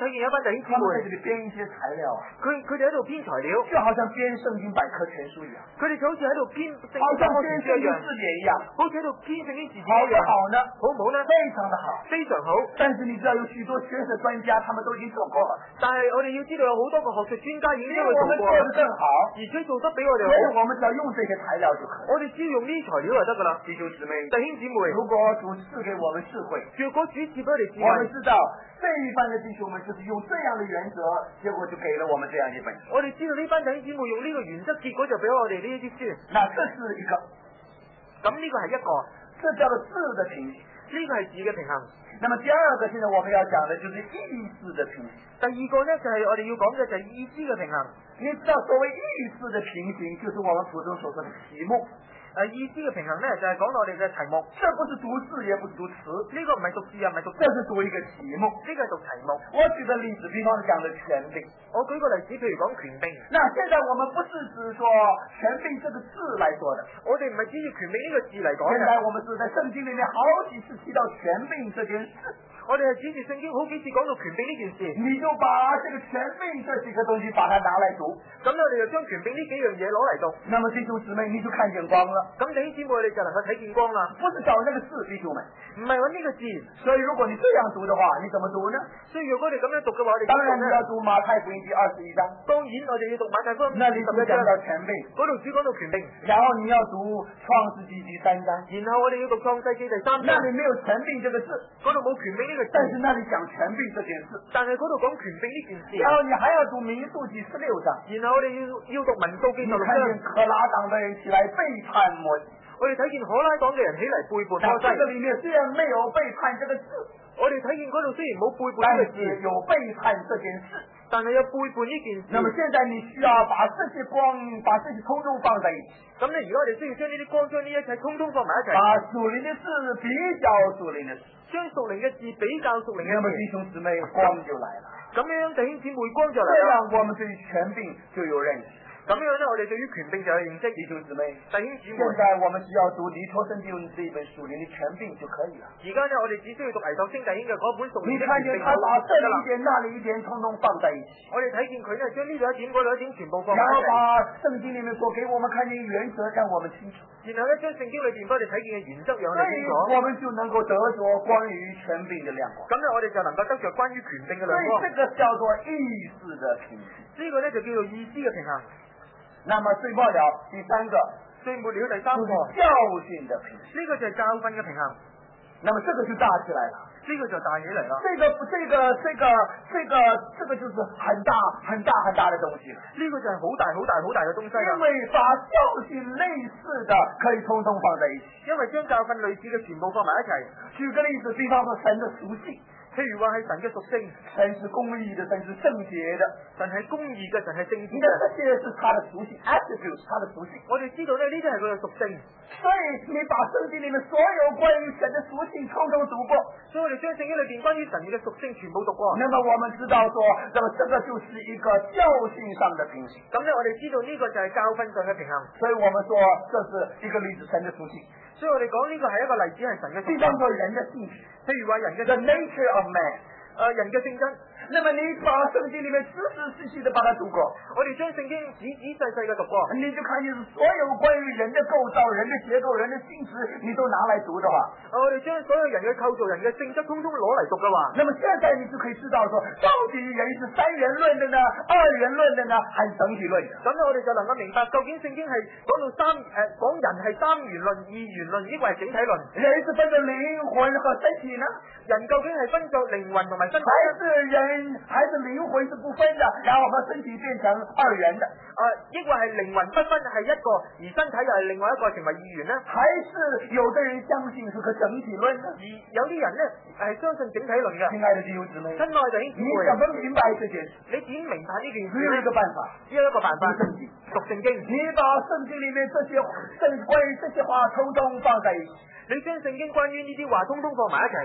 弟兄姊妹， 他们在这里编一些材料啊， 佢哋喺度編材料， 就好像编聖經百科全書一樣， 佢哋就好似喺度編聖經好像編聖經一樣， 字典一樣， 好似喺度編聖經字典好不一樣， 好呢？ 好唔好呢？ 非常的好。 非常好。 但是你知道有許多學術專家，他們都已經做過了， 但係我哋要知道有好多個學術專家已經比都去做過我們做得更好， 而且做得比我哋所以好。 我們只要用這些材料就可以。 我哋只要用呢啲材料就得噶啦。 弟兄姊妹， 弟兄姊妹， 如果主賜給我們智慧， 若果主賜俾我哋智我們慧， 知道這一班的弟兄們就是用這樣的原則，結果就給了我們這樣一本書。 我哋知道呢班弟兄姊妹用呢個原則，結果就俾我哋呢一啲書。 那這是一個， 咁呢個係一個， 這叫做質的平衡。 呢個係字嘅平衡。 那麼第二個，現在我們要講的就是意思的平衡。 第二個呢，就係我哋要講嘅就係意思嘅平衡。 你知道所謂意思的平衡，就是我們普通所說的題目。 意思嘅平衡呢，就係講我哋嘅題目。 這不是讀字，也不是讀詞， 呢個唔係讀字啊，唔係讀詞， 這是讀一個題目。 呢個係讀題目。 我舉個例子，比方講的權柄。 我舉個例子，譬如講權柄。 那現在我們不是指說權柄這個字來說的， 我哋唔係指住權柄呢個字嚟講現在嘅。 我們是在聖經裏面好幾次提到權柄這件事。 我哋係指住聖經好幾次講到權柄呢件事。 你就把這個權柄這幾個東西把它拿來讀， 咁我哋就將權柄呢幾樣嘢攞嚟讀。 那麼弟兄姊妹你就看見光了。 咁弟兄姊妹我哋就能夠睇見光啦。 不是找那個字，弟兄們。 唔係揾呢個字。 所以如果你這樣讀的話，你怎麼讀呢？ 所以如果我哋咁樣讀嘅話，我哋當然你要讀馬太福音第21章。 當然我哋要讀馬太福音那裡就講到權柄， 嗰度只講到權柄。 然後你要讀創世紀第3章。 然後我哋要讀創世紀第3章。 那裡沒有權柄這個字， 嗰度冇權柄呢個字。 但是那裡講權柄這件事。 但係嗰度講權柄呢件事。 然後你還要讀民數記16章。 然後我哋要讀民數記16章。 你看見可拉黨的人起來背叛摩西。 我哋睇見可拉黨嘅人起嚟背叛摩西。 這個裡面雖然沒有背叛這個字， 我哋睇見嗰度雖然冇背叛呢個字， 有背叛這件事。 但係有背叛呢件事。 那麼現在你需要把這些光，把這些通通放在一起。 咁你而家我哋需要將呢啲光，將呢一切通通放埋一齊。 把屬靈的字比較屬靈的字， 將屬靈嘅字比較屬靈嘅字。 那麼弟兄姊妹，光就來了。 咁樣弟兄姊妹光就嚟這啦。 樣我們對於權柄就有認識。 咁樣呢，我哋對於權柄就有認識。 弟兄姊妹， 弟兄姊妹， 現在我們只要讀尼托生弟兄這一本屬靈的權柄就可以了。 而家呢，我哋只需要讀倪柝聲弟兄嘅嗰本屬靈的權你看見柄。 他把這裡一點那裡一點通通放在一起， 我哋睇見佢呢，將呢度一點嗰度一點全部放埋然後一齊。 把聖經裡面所給我們看見原則讓我們清楚， 然後呢，將聖經裏邊俾我哋睇見嘅原則讓我所以哋清楚。 我們就能夠得着關於權柄的亮光。 咁呢，我哋就能夠得着關於權柄嘅亮光。 所以這個叫做意思的平衡。 呢個呢，就叫做意思嘅平衡。 那麼最末了第三個， 最末了第三個， 教訓的平衡。 呢個就係教訓嘅平衡。 那麼這個就大起來了。 呢個就大起嚟啦。 這個就是很大的東西。 呢個就係好大嘅東西啦。 因為把教訓類似的可以通通放在一起。 因為將教訓類似嘅全部放埋一齊。 舉個例子，比方說神的屬性。 譬如話係神嘅屬性， 神是公義的，神是聖潔的， 神係公義嘅，神係聖潔嘅。 這些是他的屬性 ，attributes，他的屬性。 我哋知道呢啲係佢嘅屬性。 所以你把聖經裏面所有關於神的屬性通通讀過， 所以我哋將聖經裏邊關於神嘅屬性全部讀過。 那麼我們知道說，那麼這個就是一個教訓上的平衡。 咁呢，我哋知道呢個就係教訓上嘅平衡。 所以我們說這是一個例子，神的屬性。 所以我哋講呢個係一個例子，係神嘅屬性。 比方說人的性質， 譬如話人嘅 the nature of man， 人嘅性質。 那麼你把聖經裏面仔仔細細的把它讀過， 我哋將聖經仔仔細細嘅讀過， 你就看見所有關於人的構造、人的結構、人的性質，你都拿來讀的話， 我哋將所有人嘅構造、人嘅性質通通攞嚟讀嘅話， 那麼現在你就可以知道說，到底人是三元論的呢，二元論的呢，還是整體論的？ 咁我哋就能夠明白究竟聖經係講到講人係三元論、二元論，抑或係整體論？ 人是分咗靈魂和身體呢？ 人究竟係分作靈魂同埋身體？ 還是靈魂是不分的，然後和身體變成二元的？ 抑或係靈魂不分係一個，而身體又係另外一個成為二元呢？ 還是有的人相信是個整體論呢？ 而有啲人呢係相信整體論嘅。 親愛的弟兄姊妹， 親愛的弟兄姊妹， 你怎麼明白這件事？ 你點明白呢件事？ 只有一個辦法， 只有一個辦法，讀聖經。 你把聖經裏面這些關於這些話通通放在一起， 你將聖經關於呢啲話通通放埋一齊。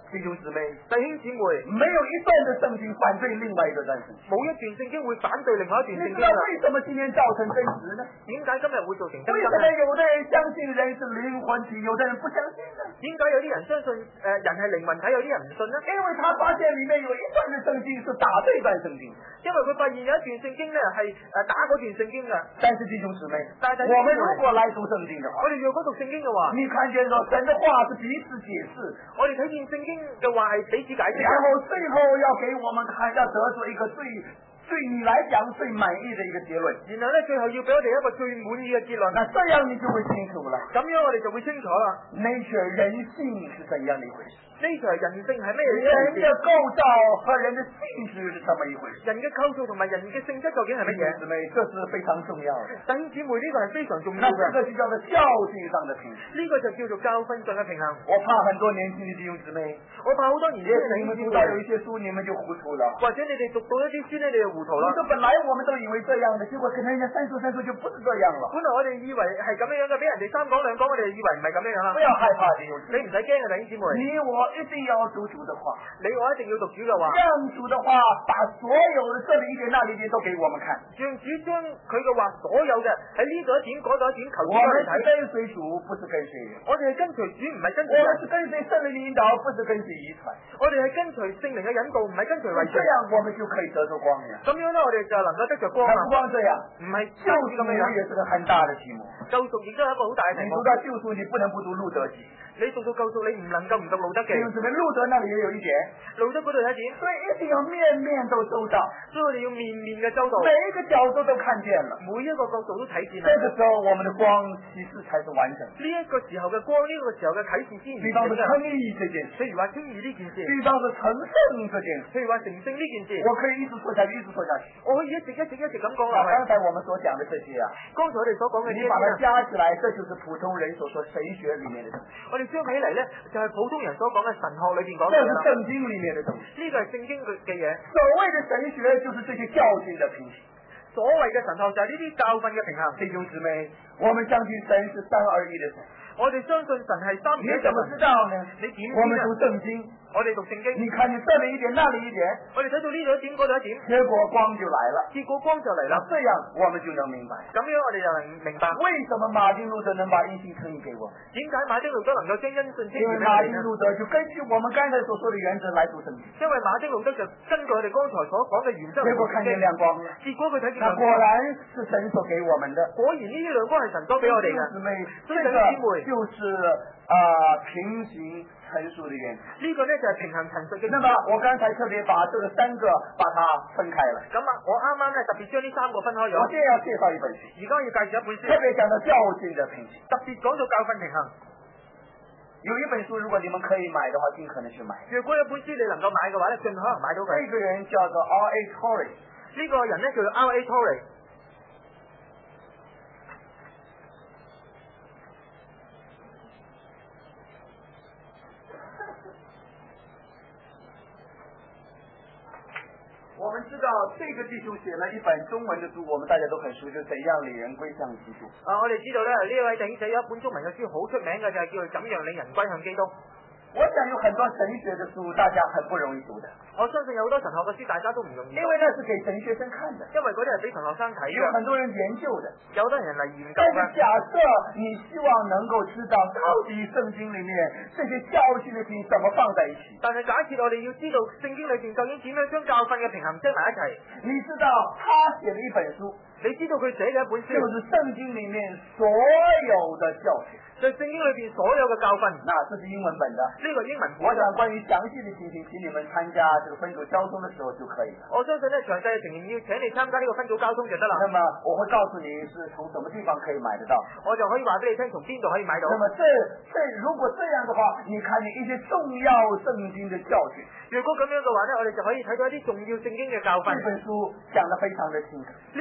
弟兄姊妹， 弟兄姊妹， 没有一段的圣经反对另外一个段圣经。 冇一段聖經會反對另外一段聖經你知道为什么今天造成争执呢？ 點解今日會造成爭为什么執呢？ 有的人相信人是灵魂体，有的人不相信呢？ 點解有啲人相信人係靈魂體，有啲人唔信呢？ 因为他发现里面有一段的圣经是打这段圣经。 因為佢發現有一段聖經咧係打嗰段聖經㗎。 但是弟兄姊妹， 但係我们如果来读圣经的话， 我哋若果讀聖經嘅話， 你看见说神的话是彼此解释， 我哋睇見聖經嘅話係彼此解釋， 然后最后要给我们看，要得出一个对你来讲最满意的一个结论。 然後咧最後要俾我哋一個最滿意嘅結論。 那这样你就会清楚了， 咁樣我哋就會清楚啦。 nature 人性是怎样的一回事， 呢條人性係咩嘢？ 人的构造和人的性质是什么一回事。 人嘅構造同埋人嘅性質究竟係乜嘢？ 姊妹，这是非常重要的。 弟兄姊妹，呢個係非常重要那嘅。 这个就叫做教训上的平衡。 呢個就叫做教訓上嘅平衡。 我怕很多年輕的弟兄姊妹， 我怕好多年輕嘅弟兄姊妹， 你們讀到有一些書，你們就糊塗了。 或者你哋讀到一啲書咧，你就糊塗啦。 這本來我們都以為這樣的，結果跟人家三說就不是這樣了。 本來我哋以為係咁樣嘅，俾人哋三講兩講，我哋以為唔係咁樣啦。 不要害怕弟兄姊妹， 你唔使驚嘅，弟兄姊妹。 你我一定要讀主的話， 你我一定要讀主嘅話， 讓主的話把所有的這裡一點那裡一點都給我們看。 讓主將佢嘅話所有嘅喺呢度一點嗰度一點求主我們是嚟睇。 跟隨主，不是跟隨人。 我哋係跟隨主，唔係跟隨人。 我們是跟隨聖靈的引導，不是跟隨遺傳。 我哋係跟隨聖靈嘅引導，唔係跟隨遺傳。 這樣我們就可以得着光明。 咁樣咧，我哋就能夠得着光啦。 還不光這樣， 唔係救贖也是個很大的題目。 救贖亦都係一個好大嘅題目。 你讀到救贖，你不能不讀路德記。 你讀到救贖，你唔能夠唔讀路德記。 弟兄姊妹，路德那裡也有一點， 路德嗰度有一點， 所以一定要面面都周到， 所以我哋要面面嘅周到， 每一個角度都看見了， 每一個角度都睇見啦。 這個時候我們的光其實才是完整。 呢一個時候嘅光，呢個時候嘅啟示先完比方說整嘅。 稱義這件事， 譬如話稱義呢件事， 比方說成聖這件事， 譬如話成聖呢件事， 我可以一直說下去，一直說下去。 我可以一直咁講落去。 剛才我們所講的這些啊， 剛才我哋所講嘅呢你把它啲啊， 加起來，這就是普通人所說神學裡面的東西， 我哋將起嚟咧，就係普通人所講嘅神學裏邊講這是嘅啦。 聖經裡面的東西。 呢個係聖經嘅嘢。 所謂的神學就是這些教訓的平衡。 所謂嘅神學就係呢啲教訓嘅平衡。 弟兄姊妹，我們相信神是三而一的神。 我哋相信神係三位一嘅你怎麼知道呢？ 你點知我們讀啊？ 聖經， 我哋讀聖經， 你看你這裡一點，那裡一點， 我哋睇到呢度一點，嗰度一點， 結果光就來了。 結果光就嚟啦。 這樣我們就能明白， 咁樣我哋就能明白為什麼馬丁路德能把因信稱義給我們。 點解馬丁路德能夠將因信稱因為義俾我哋呢？ 馬丁路德就根據我們剛才所說的原則來讀聖經， 因為馬丁路德就根據我哋剛才所講嘅原則嚟結果看見亮光了。 結果佢睇見那果然是神所給我們的。 果然呢啲亮光係神所俾我哋嘅。 姊妹，這所以弟兄姊妹， 個就是平行陳述的原則。 呢個呢就係平衡陳述嘅。 那麼我剛才特別把這個三個把它分開了。 咁啊，我啱啱咧特別將呢三個分開咗。 我現在要介紹一本書， 而家要介紹一本書， 特別講到教訓的平衡。 特別講到教訓平衡。 有一本書，如果你們可以買的話，盡可能去買。 如果有本書你能夠買嘅話咧，盡可能買到佢。 這個人叫做 R.A. Torrey， 呢個人咧叫做 R.A. Torrey。 我們知道這個弟兄寫了一本中文的書，我們大家都很熟悉，就怎樣領人歸向基督。 我哋知道咧，呢位弟兄寫咗一本中文嘅書，好出名嘅就係叫做《怎樣領人歸向基督》。 我想有很多神學的書，大家很不容易讀的。 我相信有好多神學嘅書，大家都唔容易讀， 因為那是給神學生看的， 因為嗰啲係俾神學生睇有很嘅， 多人研究的。 有好多人嚟研究但是嘅。 假設你希望能夠知道到底聖經裡面這些教訓的平怎麼放在一起， 但係假設我哋要知道聖經裏邊究竟點樣將教訓嘅平衡擠埋一齊， 你知道他寫了一本書， 你知道佢寫嘅一本書， 就是聖經裡面所有的教訓， 就係聖經裏邊所有嘅教訓。 那這是英文本的。 呢個英文我想關於詳細的情形，請你們參加這個分組交通的時候就可以了。 我相信咧，詳細嘅情形要請你參加呢個分組交通就得啦。 那麼我會告訴你是從什麼地方可以買得到。 我就可以話俾你聽，從邊度可以買到。 那麼如果這樣的話，你看見一些重要聖經的教訓。 如果咁樣嘅話咧，我哋就可以睇到一啲重要聖經嘅教訓。 這本書講得非常的清楚。 呢本書講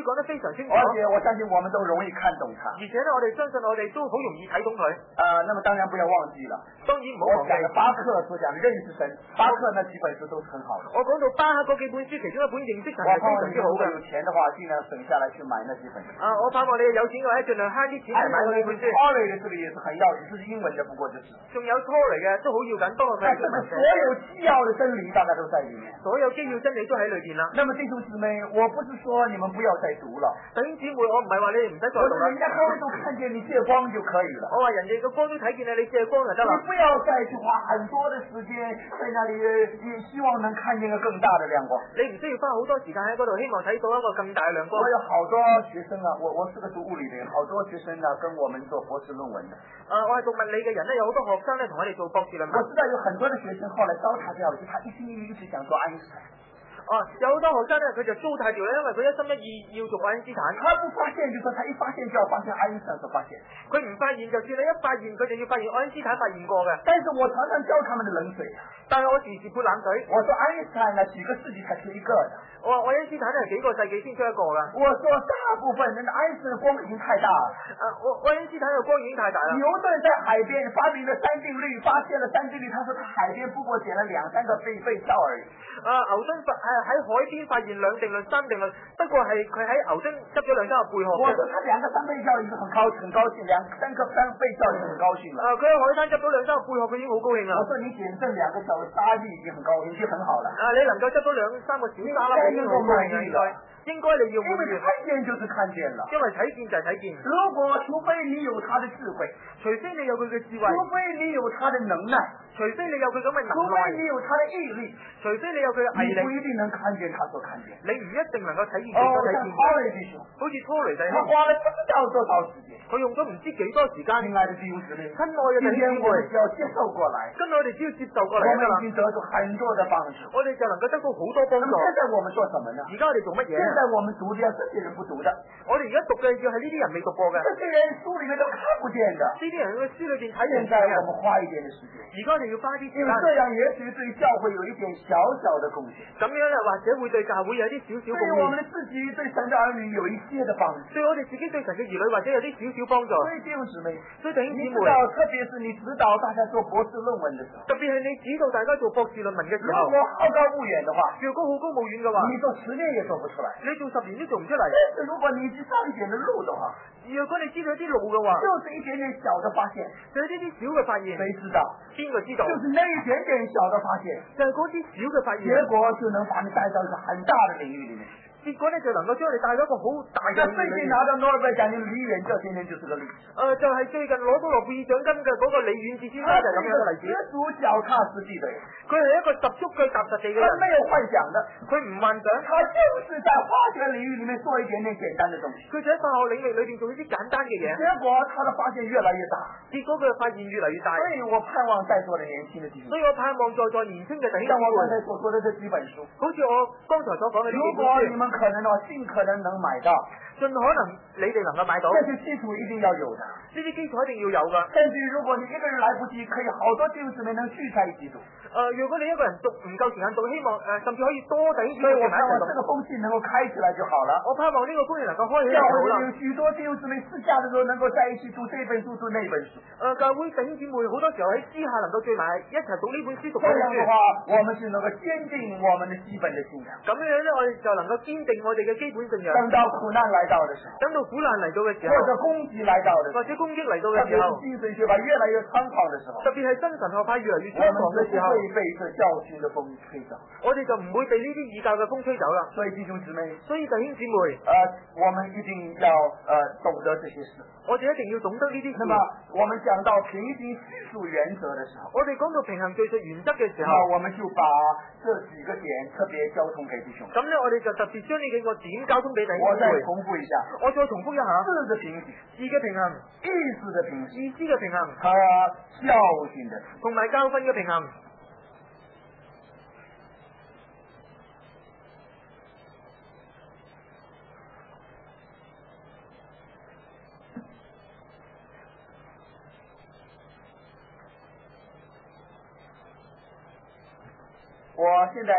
講得非常清楚。 而且我相信我们都容易看懂它。 而且呢，我哋相信我哋都好容易睇懂佢。 那么当然不要忘记了， 當然唔好忘記。 我讲的巴克所讲的认识神，巴克那几本书都是很好的。 我講到巴克嗰幾本書，其中一本認識神係非常之好嘅。 有錢的話，盡量省下來去買那幾本。 我盼望你有錢嘅話，盡量慳啲錢嚟買嗰幾本書。 Tory 的這個也是很要緊，這是英文的，不過就是。 仲有 Tory 嘅都好要緊，不過佢係中文嘅。 所有基要的真理大概都在裏面。 所有基要真理都喺裏邊啦。 那麼弟兄姊妹，我不是說你們不要再讀了。 弟兄姊妹，我唔係話你哋唔使再讀啦。 人家光都看見你借光就可以了。 我話人哋個光都睇見你借光就得啦。 你不要再去花很多的時間在那裏，也希望能看見一個更大的亮光。 你唔需要花好多時間喺嗰度，希望睇到一個更大嘅亮光。 我有好多學生啊，我是個讀物理的人，好多學生呢跟我們做博士論文的。 我係讀物理嘅人呢，有好多學生呢同我哋做博士論文。 我知道有很多的學生後來糟蹋掉了，就他一心一意想做愛因斯坦。 有好多學生呢，佢就糟蹋掉咧，因為佢一心一意要做愛因斯坦。 他不發現，就說他一發現就要發現愛因斯坦所發現。 佢唔發現，就算你一發現，佢就要發現愛因斯坦發現過嘅。 但是我常常澆他們的冷水。 但係我時時潑冷水。我說愛因斯坦呢，幾個世紀才出一個的。 我話愛因斯坦係幾個世紀先出一個噶。 我說大部分人的愛因斯坦的光已經太大了。 愛因斯坦嘅光已經太大了。 牛頓在海邊發明了三定律，發現了三定律，他說他海邊不過撿了2-3個貝殼而已。 牛頓喺海邊發現2定律、3定律，不過係佢喺牛頓執咗2-3個貝殼。 我說他2個3貝殼已經很高興，2-3個3貝殼已經很高興了。 佢喺海灘執到2-3個貝殼，佢已經好高興啦。 我說你撿剩2個小沙粒已經很高興，已經很好了。 你能夠執到2-3個小沙粒已經好高興啦。應該你要滿意。因為看見就是看見了。因為睇見就係睇見。 除非你有他的智慧， 除非你有佢嘅智慧， 除非你有他的能耐， 除非你有佢咁嘅能耐， 除非你有他的毅力， 除非你有佢嘅毅力， 你不一定能看見他所看見。 你唔一定能夠睇見佢所睇見。好似拖雷弟兄， 他花了不知道多少時間， 佢用咗唔知幾多時間。 親愛的弟兄姊妹， 親愛嘅弟兄姊妹， 只要接受過來， 跟我哋只要接受過嚟， 我們已經得到很多的幫助。 我哋就能夠得到好多幫助。 現在我們做什麼呢？ 而家我哋做乜嘢？ 現在我們讀的這些人不讀的， 我哋而家讀嘅要係呢啲人未讀過嘅， 這些人書裏面都看不見的， 呢啲人嘅書裏邊睇唔見嘅。 現在我們花一點的時間， 而家我哋要花啲時間， 因為這樣也許對教會有一點小小的貢獻。 咁樣咧，或者會對教會有啲少少貢獻。 對我們自己對神的兒女有一些的幫助。 對我哋自己對神嘅兒女或者有啲少少幫助。 所以弟兄姊妹， 所以弟兄姊妹， 特別是你指導大家做博士論文的時候， 特別係你指導大家做博士論文嘅時候， 如果好高騖遠的話， 如果好高騖遠嘅話， 你做10年也做不出來， 你做10年都做唔出嚟。 但是如果你知道一點的路的話， 如果你知道一啲路嘅話， 就是一點點小的發現， 就係呢啲小嘅發現。 誰知道？ 邊個知道？ 就是那一點點小的發現， 就係嗰啲小嘅發現， 結果就能把你帶到一個很大的領域裏面。 結果咧就能夠將你帶到一個好大嘅領域。 最近拿到諾貝爾獎金李遠哲先生就是個例子。 就係最近攞到諾貝爾獎金嘅嗰個李遠哲先生就係咁樣嘅例子。 十足腳踏實地的人， 佢係一個十足腳踏實地嘅人。 他沒有幻想的， 佢唔幻想， 他就是在化學領域裏面做一點點簡單的東西。 佢就喺化學領域裏邊做一啲簡單嘅嘢。 結果他的發現越來越大， 結果佢嘅發現越嚟越大。 所以我盼望在座的年輕的弟兄， 所以我盼望在座年輕嘅弟兄， 像我剛才所說的這幾本書， 好似我剛才所講嘅呢幾本書， 如果你們可能的話，盡可能能買到， 盡可能你哋能夠買到， 這些基礎一定要有的， 呢啲基礎一定要有噶。 甚至如果你一個人來不及，可以好多弟兄姊妹能聚在一起讀。 如果你一個人讀唔夠時間讀，希望甚至可以多弟兄姊妹我盼望這個風氣能夠開起來就好了。 我盼望呢個風氣能夠開起來就好啦。 有許多弟兄姊妹私下的時候能夠在一起讀這本書，讀那本書。 教會弟兄姊妹好多時候喺私下能夠聚埋一齊讀呢本書，讀嗰本書。 這樣的話，我們是能夠堅定我們的基本的信仰。 咁樣咧，我哋就能夠堅定我哋嘅基本信仰。 等到苦難來到的時候， 等到苦難嚟到嘅時候， 或者攻擊來到的時候， 或者攻擊嚟到嘅時候， 特別是精神學派越來越猖狂的時候， 特別係精神學派越嚟越猖狂嘅時候， 我們就不會被這教訓的風吹走。 我哋就唔會被呢啲異教嘅風吹走啦。 所以弟兄姊妹，我們一定要懂得這些事。 我哋一定要懂得呢啲事。 那麼我們講到平行敘述原則的時候， 我哋講到平衡敘述原則嘅時候， 我們就把這幾個點特別交通給弟兄。 咁咧，我哋就特別將呢幾個點交通俾弟兄。 我再重複一下， 我再重複一下。字嘅平衡，字嘅平衡， 意思嘅平衡， 意思嘅平衡， 和教訓嘅， 同埋教訓嘅平衡。 我現在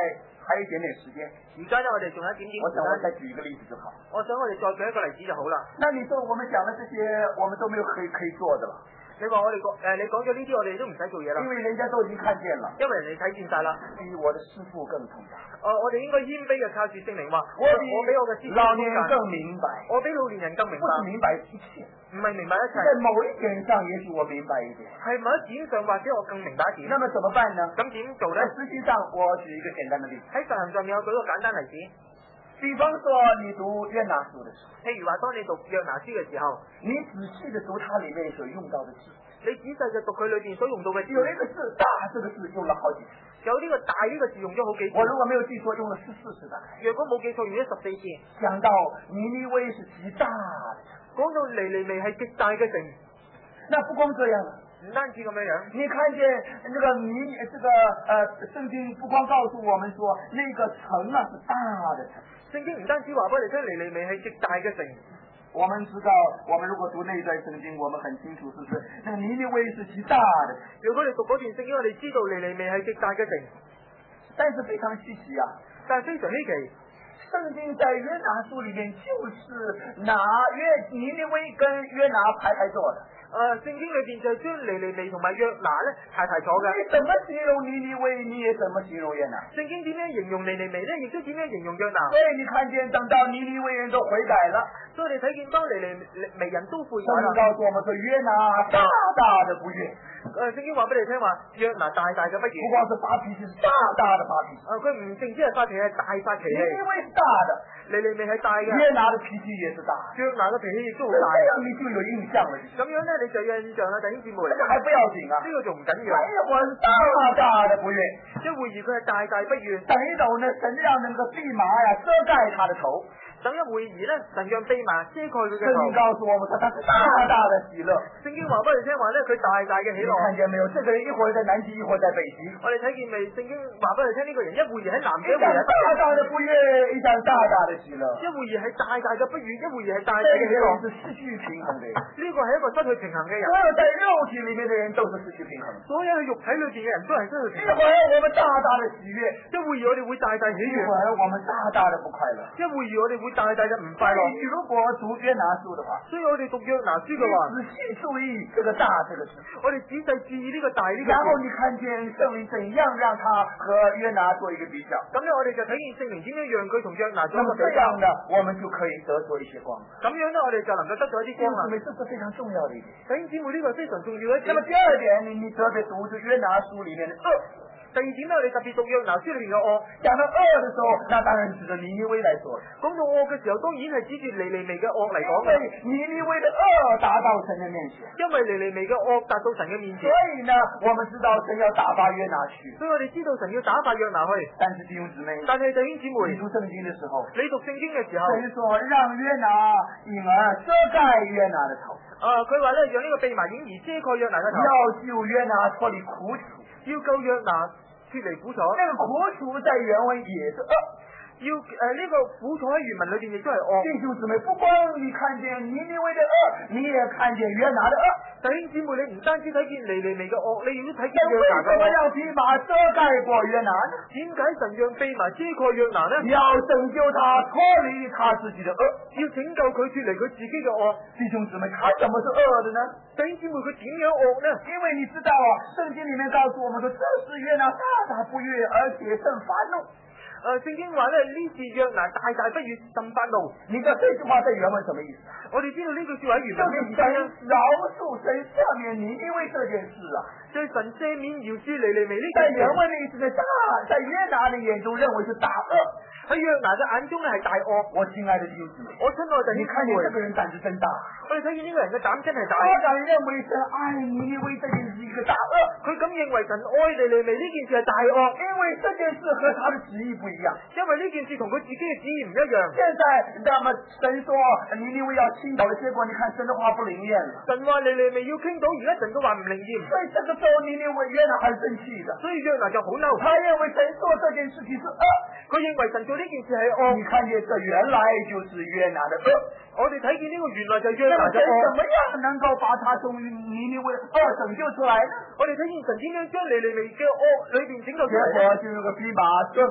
還有一點點時間。 而家呢，我哋仲有一點點我想我時間。 再舉一個例子就好。 我想我哋再舉一個例子就好啦。 那你說我們講的這些，我們都沒有可以做的了。 你話我哋你講咗呢啲，我哋都唔使做嘢啦。 因為人家都已經看見了。 因為人哋睇見晒啦。 比我的師父更重大。 我哋應該謙卑嘅靠住聖靈話， 我比我嘅師父老年人更明白。 我比老年人更明白。 不是明白一切， 唔係明白一切。 在某一點上，也許我明白一點。 係某一點上，或者我更明白一點。 那麼怎麼辦呢？ 咁點做呢？ 實際上，我舉一個簡單的例子。 喺實行上面，我舉個簡單例子。 比方說，你讀約拿書的時候， 譬如話，當你讀約拿書嘅時候， 你仔細的讀它裏面所用到的字， 你仔細嘅讀佢裏邊所用到嘅字， 有一個字大，這個字用了好幾次。 有呢個大呢個字用咗好幾次。 我如果沒有記錯，用了14次大概。 若果冇記錯，用咗14次。 講到尼尼微是極大的， 講到尼尼微係極大嘅城。 那不光這樣了， 唔單止咁樣樣， 你看見這個聖經不光告訴我們說那個城啊是大的城。 聖經唔單止話俾你聽尼尼微係極大嘅城。 我們知道，我們如果讀那一段聖經，我們很清楚，是不是？那個尼尼微是極大的。 如果你讀嗰段聖經，我哋知道尼尼微係極大嘅城， 但是非常稀奇啊！ 但係非常稀奇， 聖經在約拿書裏面就是拿尼尼微跟約拿排排坐的。 聖經裏邊就係將尼尼微同埋約拿咧排排坐嘅。 你怎麼形容尼尼微，你也怎麼形容約拿。 聖經點樣形容尼尼微咧，亦都點樣形容約拿。 所以你看見等到尼尼微人都悔改了， 所以你睇見當尼尼微人都悔改啦。 聖經告訴我們說約拿大大的不悅。 聖經話俾你聽話，約拿大大嘅不悅。 不光是發脾氣，是大大的發脾氣。 佢唔淨止係發脾氣，係大發脾氣。 尼尼微是大的， 尼尼微係大嘅。 約拿的脾氣也是大。 約拿嘅脾氣亦都好大。 這樣你就有印象了。 咁樣咧，你就有印象啦，弟兄姊妹。 這個還不要緊啊， 呢個仲唔緊要。 一會兒是大大的不悅， 一會兒佢係大大不悅。 等一等呢，神讓那個蓖麻呀遮蓋他的頭。 等一會兒咧，神讓蓖麻遮蓋佢嘅頭。 聖經告訴我們說他是大大的喜樂。 聖經話俾你聽話咧，佢大大嘅喜樂。 你看見沒有？這個人一會兒在南極，一會兒在北極。 我哋睇見未？聖經話俾你聽，呢個人一會兒喺南極，一會兒喺北極。 大大的不悅，一場大大的喜樂。 一會兒係大大嘅不悅，一會兒係大大嘅喜樂。 是失去平衡的。 呢個係一個失去平衡嘅人。 所有在肉體裏面的人都是失去平衡。 所有喺肉體裏邊嘅人都係失去平衡。 一會兒我們大大的喜悅， 一會兒我哋會大大喜悅。 一會兒我們大大的不快樂。 一會兒我哋會大大嘅唔快樂。 你如果讀約拿書的話， 所以我哋讀約拿書嘅話， 仔細注意這個大這個字。 我哋仔細注意呢個大呢個字。 然後你看見聖靈怎樣讓他和約拿做一個比較。 咁樣我哋就睇見聖靈點樣讓佢同約拿做一個比較。 這樣呢，我們就可以得着一些光。 咁樣呢，我哋就能夠得咗一啲光啦。 這是非常重要的一點。 弟兄姊妹，呢個非常重要一點。 那麼第二點，你特別讀就約拿書裏面的惡。 第二點呢，我哋特別讀約拿書裏面嘅惡。 講到惡的時候，那當然指着尼尼微來說。 講到惡嘅時候，當然係指住尼尼微嘅惡嚟講嘅。 尼尼微的惡達到神嘅面前。 因為尼尼微嘅惡達到神嘅面前。 所以呢，我們知道神要打發約拿去。 所以我哋知道神要打發約拿去。 但是弟兄姊妹， 但係弟兄姊妹， 你讀聖經的時候， 你讀聖經嘅時候， 神說讓約拿影兒遮蓋約拿的頭。 佢話咧，讓呢個蓖麻影兒遮蓋約拿嘅頭。 要救約拿脫離苦楚。 要救約拿脫離苦楚。 那個苦楚在原文也是惡。 要呢個苦楚喺原文裏邊亦都係惡。 弟兄姊妹，不光你看見尼尼微的惡，你也看見約拿的惡。 弟兄姊妹，你唔單止睇見尼尼微嘅惡，你亦都睇見約拿嘅惡。 為什麼要蓖麻遮蓋過約拿呢？ 點解神讓蓖麻遮蓋約拿呢？ 要拯救他脫離他自己的惡， 要拯救佢脫離佢自己嘅惡。 弟兄姊妹，他怎麼是惡的呢？ 弟兄姊妹，佢點樣惡呢？ 因為你知道啊，聖經裏面告訴我們說，這是約拿大大不悅，而且甚發怒。 聖經話咧，呢次約拿大大不悅，甚發怒。 你知道這句話在原文什麼意思？ 我哋知道呢句說話喺原文咩意思啊？ 饒恕神赦免尼尼微這件事啊， 對神赦免饒恕尼尼微呢件事。 在原文的意思呢，在約拿的眼中認為是大惡， 喺約拿嘅眼中咧係大惡。 我親愛的弟兄姊妹， 我親愛的弟兄姊妹， 你看見這個人膽子真大。 我哋睇見呢個人嘅膽真係大。 他敢認為神愛尼尼微這件事是一個大惡， 佢咁認為神愛尼尼微呢件事係大惡， 因為這件事和他的旨意不一樣。 因為呢件事同佢自己嘅旨意唔一樣。 現在那麼神說尼尼微要傾倒的結果，你看神的話不靈驗了。 神話尼尼微要傾倒，而家神都話唔靈驗。 所以這個時候尼尼微約拿很生氣的， 所以約拿就好嬲。 他認為神做這件事情是惡， 佢認為神做呢件事係惡。 你看見這原來就是約拿的惡。 我哋睇見呢個原來就約拿嘅惡。 神怎麼樣能夠把他從尼尼微惡拯救出來呢？ 我哋睇見神點樣將尼尼微嘅惡裏邊拯救出來。 結果就有個蓖麻遮蓋他的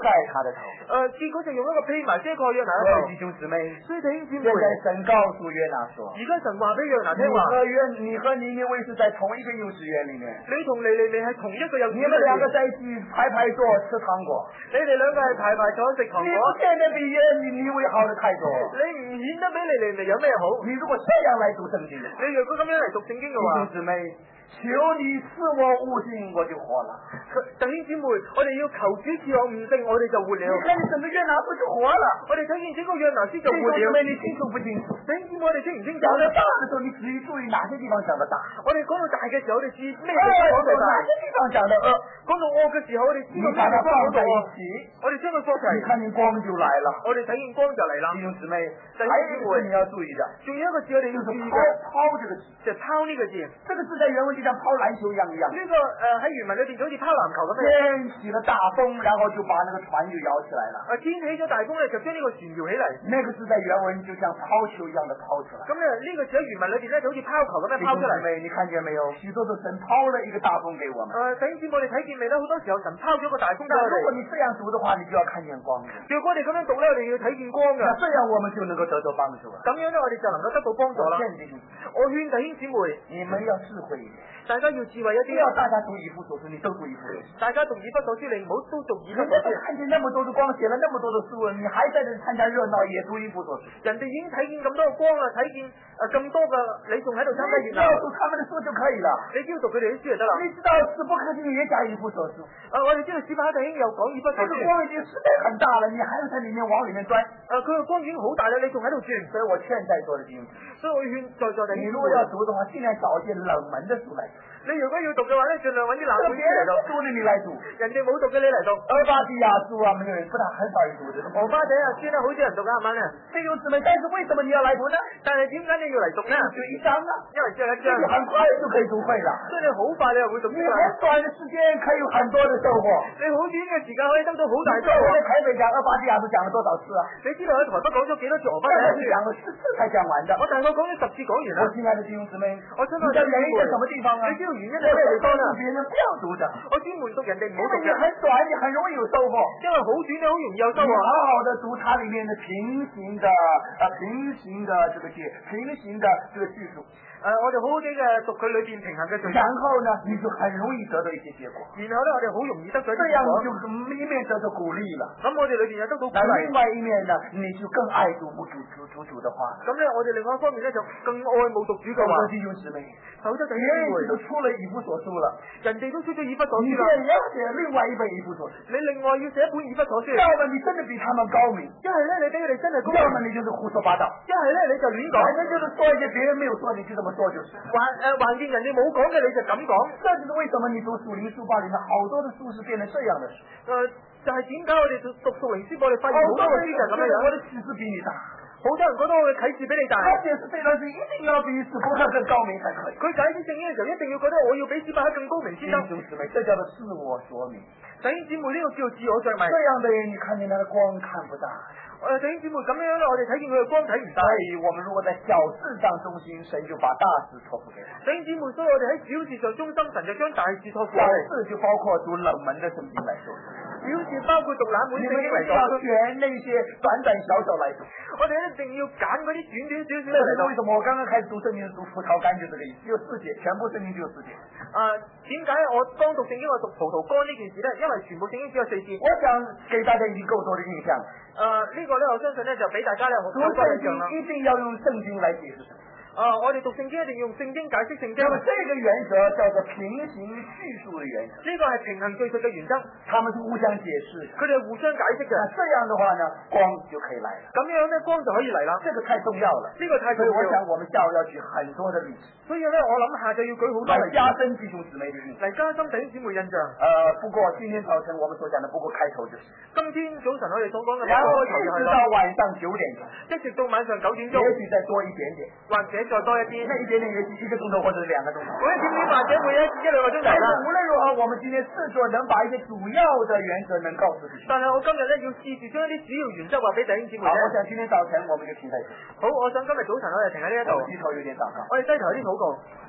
的頭。 結果就用一個披麻遮蓋約拿的頭。 弟兄姊妹， 所以弟兄姊妹， 現在神告訴約拿說， 而家神話俾約拿聽話， 你和尼尼微是在同一個幼稚園裏面， 你同尼尼微係同一個幼稚園， 你們兩個在一起排排坐吃糖果， 你哋兩個係排排坐食糖果， 你不見得比尼尼微好的太多， 你唔顯得比尼尼微有咩好？ 你如果這樣來讀聖經， 你如果咁樣嚟讀聖經嘅話， 弟兄姊妹，求你賜我悟性，我就活了。 弟兄姊妹，我哋要求主賜我悟性，我哋就活了。 你看你整個約拿不就活了？ 我哋睇見整個約拿先就活了。 弟兄姊妹，你清楚不清楚？ 弟兄姊妹，我哋清唔清楚？ 講到大的時候，你注意哪些地方講得大？ 我哋講到大嘅時候，我哋注意咩地方講到大？ 哪些地方講得惡？ 講到惡嘅時候，我哋知道咩地方講到惡？我哋將佢放齊， 你看見光就來了。 我哋睇見光就嚟啦。 弟兄姊妹，還有一個字你要注意的， 仲有一個字我哋要注意嘅， 拋這個字， 就拋呢個字。 這個字在原文就像拋籃球一樣。 呢個喺原文裏邊就好似拋籃球咁樣。 天起了大風，然後就把那個船就搖起來了。 天起咗大風咧，就將呢個船搖起嚟。 那個字在原文就像拋球一樣的拋出來。 咁咧呢個字喺原文裏邊咧就好似拋球咁樣拋出嚟。 你看見沒有？許多的神拋了一個大風給我們。 弟兄姊妹，你睇見未咧？好多時候神拋咗個大風俾我哋。 如果你這樣讀的話，你就要看見光。 如果我哋咁樣讀咧，我哋要睇見光㗎。 這樣我們就能夠得到幫助了。 咁樣咧，我哋就能夠得到幫助啦。我勸弟兄姊妹， 你們要智慧一點， 大家要智慧一啲。 不要大家讀以弗所書，你都讀以弗所書。 大家讀以弗所書，你唔好都讀以弗所書。 看見那麼多的光，寫了那麼多的書，你還在這參加熱鬧，也讀以弗所書。 人哋已經睇見咁多嘅光啦，睇見咁多嘅，你仲喺度參加熱鬧。 你要讀他們的書就可以了。 你只要讀佢哋啲書就得啦。 你知道史伯克金也講以弗所書。 我哋知道史伯克金又講以弗所書。 這個光已經實在很大了，你還要在裏面往裏面鑽。 佢個光已經好大啦，你仲喺度轉。 所以我勸在座的弟兄， 所以我勸在座的弟兄， 你如果要讀的話，盡量找一些冷門的書來讀。 你如果要讀嘅話咧，盡量揾啲冷門書嚟讀。 讀的你來讀， 人哋冇讀嘅你嚟讀。 俄巴底亞書啊，沒有人不大很少人讀的。 俄巴底亞書呢，好少人讀㗎，係咪咧？ 弟兄姊妹，但是為什麼你要來讀呢？ 但係點解你要嚟讀呢？ 就一章啊， 因為只有一章， 很快就可以讀會了。 所以你好快你就會讀完。 很短的時間可以有很多的收穫。 你好短嘅時間可以得到好大收穫。 我在台北講俄巴底亞書講了多少次啊？ 你知道喺台北講咗幾多次俄巴底亞書？ 講了10次才講完的。 我大概講咗10次講完啦。 我親愛的弟兄姊妹， 我真係你知道原因在什麼地方啊？ 你知道原因在咩地方啊？ 別人不要讀的， 我專門讀人哋唔好讀嘅。 因為你很短，你很容易有收穫。 因為好短，你好容易有收穫。 你好好的讀它裏面的平行的這個敘述。 我哋好好地嘅讀佢裏邊平衡嘅敘述。 然後呢，你就很容易得到一些結果。 然後呢，我哋好容易得到一些結果。 這樣你就一面得到鼓勵了。 咁我哋裏邊又得到鼓勵。 另外一面呢，你就更愛讀主的話。 咁咧，我哋另外一方面咧就更愛慕讀主嘅話。 弟兄姊妹， 否則弟兄姊妹都出了以弗所書了， 人哋都出咗以弗所書啦。 你要寫另外一本以弗所書。 你另外要寫一本以弗所書。 要麼你真的比他們高明， 一係咧你比佢哋真係高明， 要麼你就是胡說八道， 一係咧你就亂講， 反正就是說一些別人沒有說，你就這麼說就是。 橫掂人哋冇講嘅你就咁講。 這就是為什麼你讀屬靈書報裏面好多的書是變成這樣的書。 就係點解我哋讀屬靈書報，我哋發現好多嘅書就係咁樣。 我的啟示比你大， 好多人覺得我嘅啟示比你大。 他解釋這段是一定要比史伯克更高明才可以。 佢解釋聖經嘅時候，一定要覺得我要比史伯克更高明先得。 弟兄姊妹，這叫做自我說明。 弟兄姊妹，呢個叫做自我說明。 這樣的人，你看見他的光看不大。 弟兄姊妹，咁樣咧，我哋睇見佢嘅光睇唔大。 所以我們如果在小事上忠心，神就把大事託付給他。 弟兄姊妹，所以我哋喺小事上忠心，神就將大事託付。 小事就包括讀冷門的聖經來說。 小事包括讀冷門聖經嚟講。 要選那些短短小小來讀。 我哋一定要揀嗰啲短短少少嚟讀。 為什麼我剛剛開始讀聖經讀葡萄乾就這個意思，只有4節，全部聖經只有4節。 點解我剛讀聖經我讀葡萄乾呢件事呢？因為全部聖經只有4節。 我想給大家已經夠多的印象。 呢個呢，我相信呢，就俾大家呢好多印象啦。 一定要用聖經來解釋。 我哋讀聖經一定要用聖經解釋聖經。 那麼這個原則叫做平行敘述的原則。 呢個係平衡敘述嘅原則。 他們是互相解釋， 佢哋係互相解釋嘅。 這樣的話呢，光就可以來了。 咁樣呢，光就可以嚟啦。 這個太重要了。 呢個太重要。 所以我想我們下午要舉很多的例子。 所以呢，我諗下就要舉好多例子。 加深弟兄姊妹的印象。 嚟加深弟兄姊妹印象。 不過今天早晨我們所講的，不過開頭就是。 今天早晨我哋所講嘅。 然後一直到晚上9點鐘。 一直到晚上9點鐘。 也許再多一點點。 或者再多一啲。 一點點也許1個鐘頭或者2個鐘頭。 每一點點或者每一2個鐘頭啦。 無論如何，我們今天試着能把一些主要的原則能告訴弟兄。 但係我今日呢，要試住將一啲主要原則話俾弟兄姊妹。 好，我想今天早晨我們就停在這。 好，我想今日早晨我哋停喺呢一度。 低頭有點禱告。 我哋低頭有啲禱告。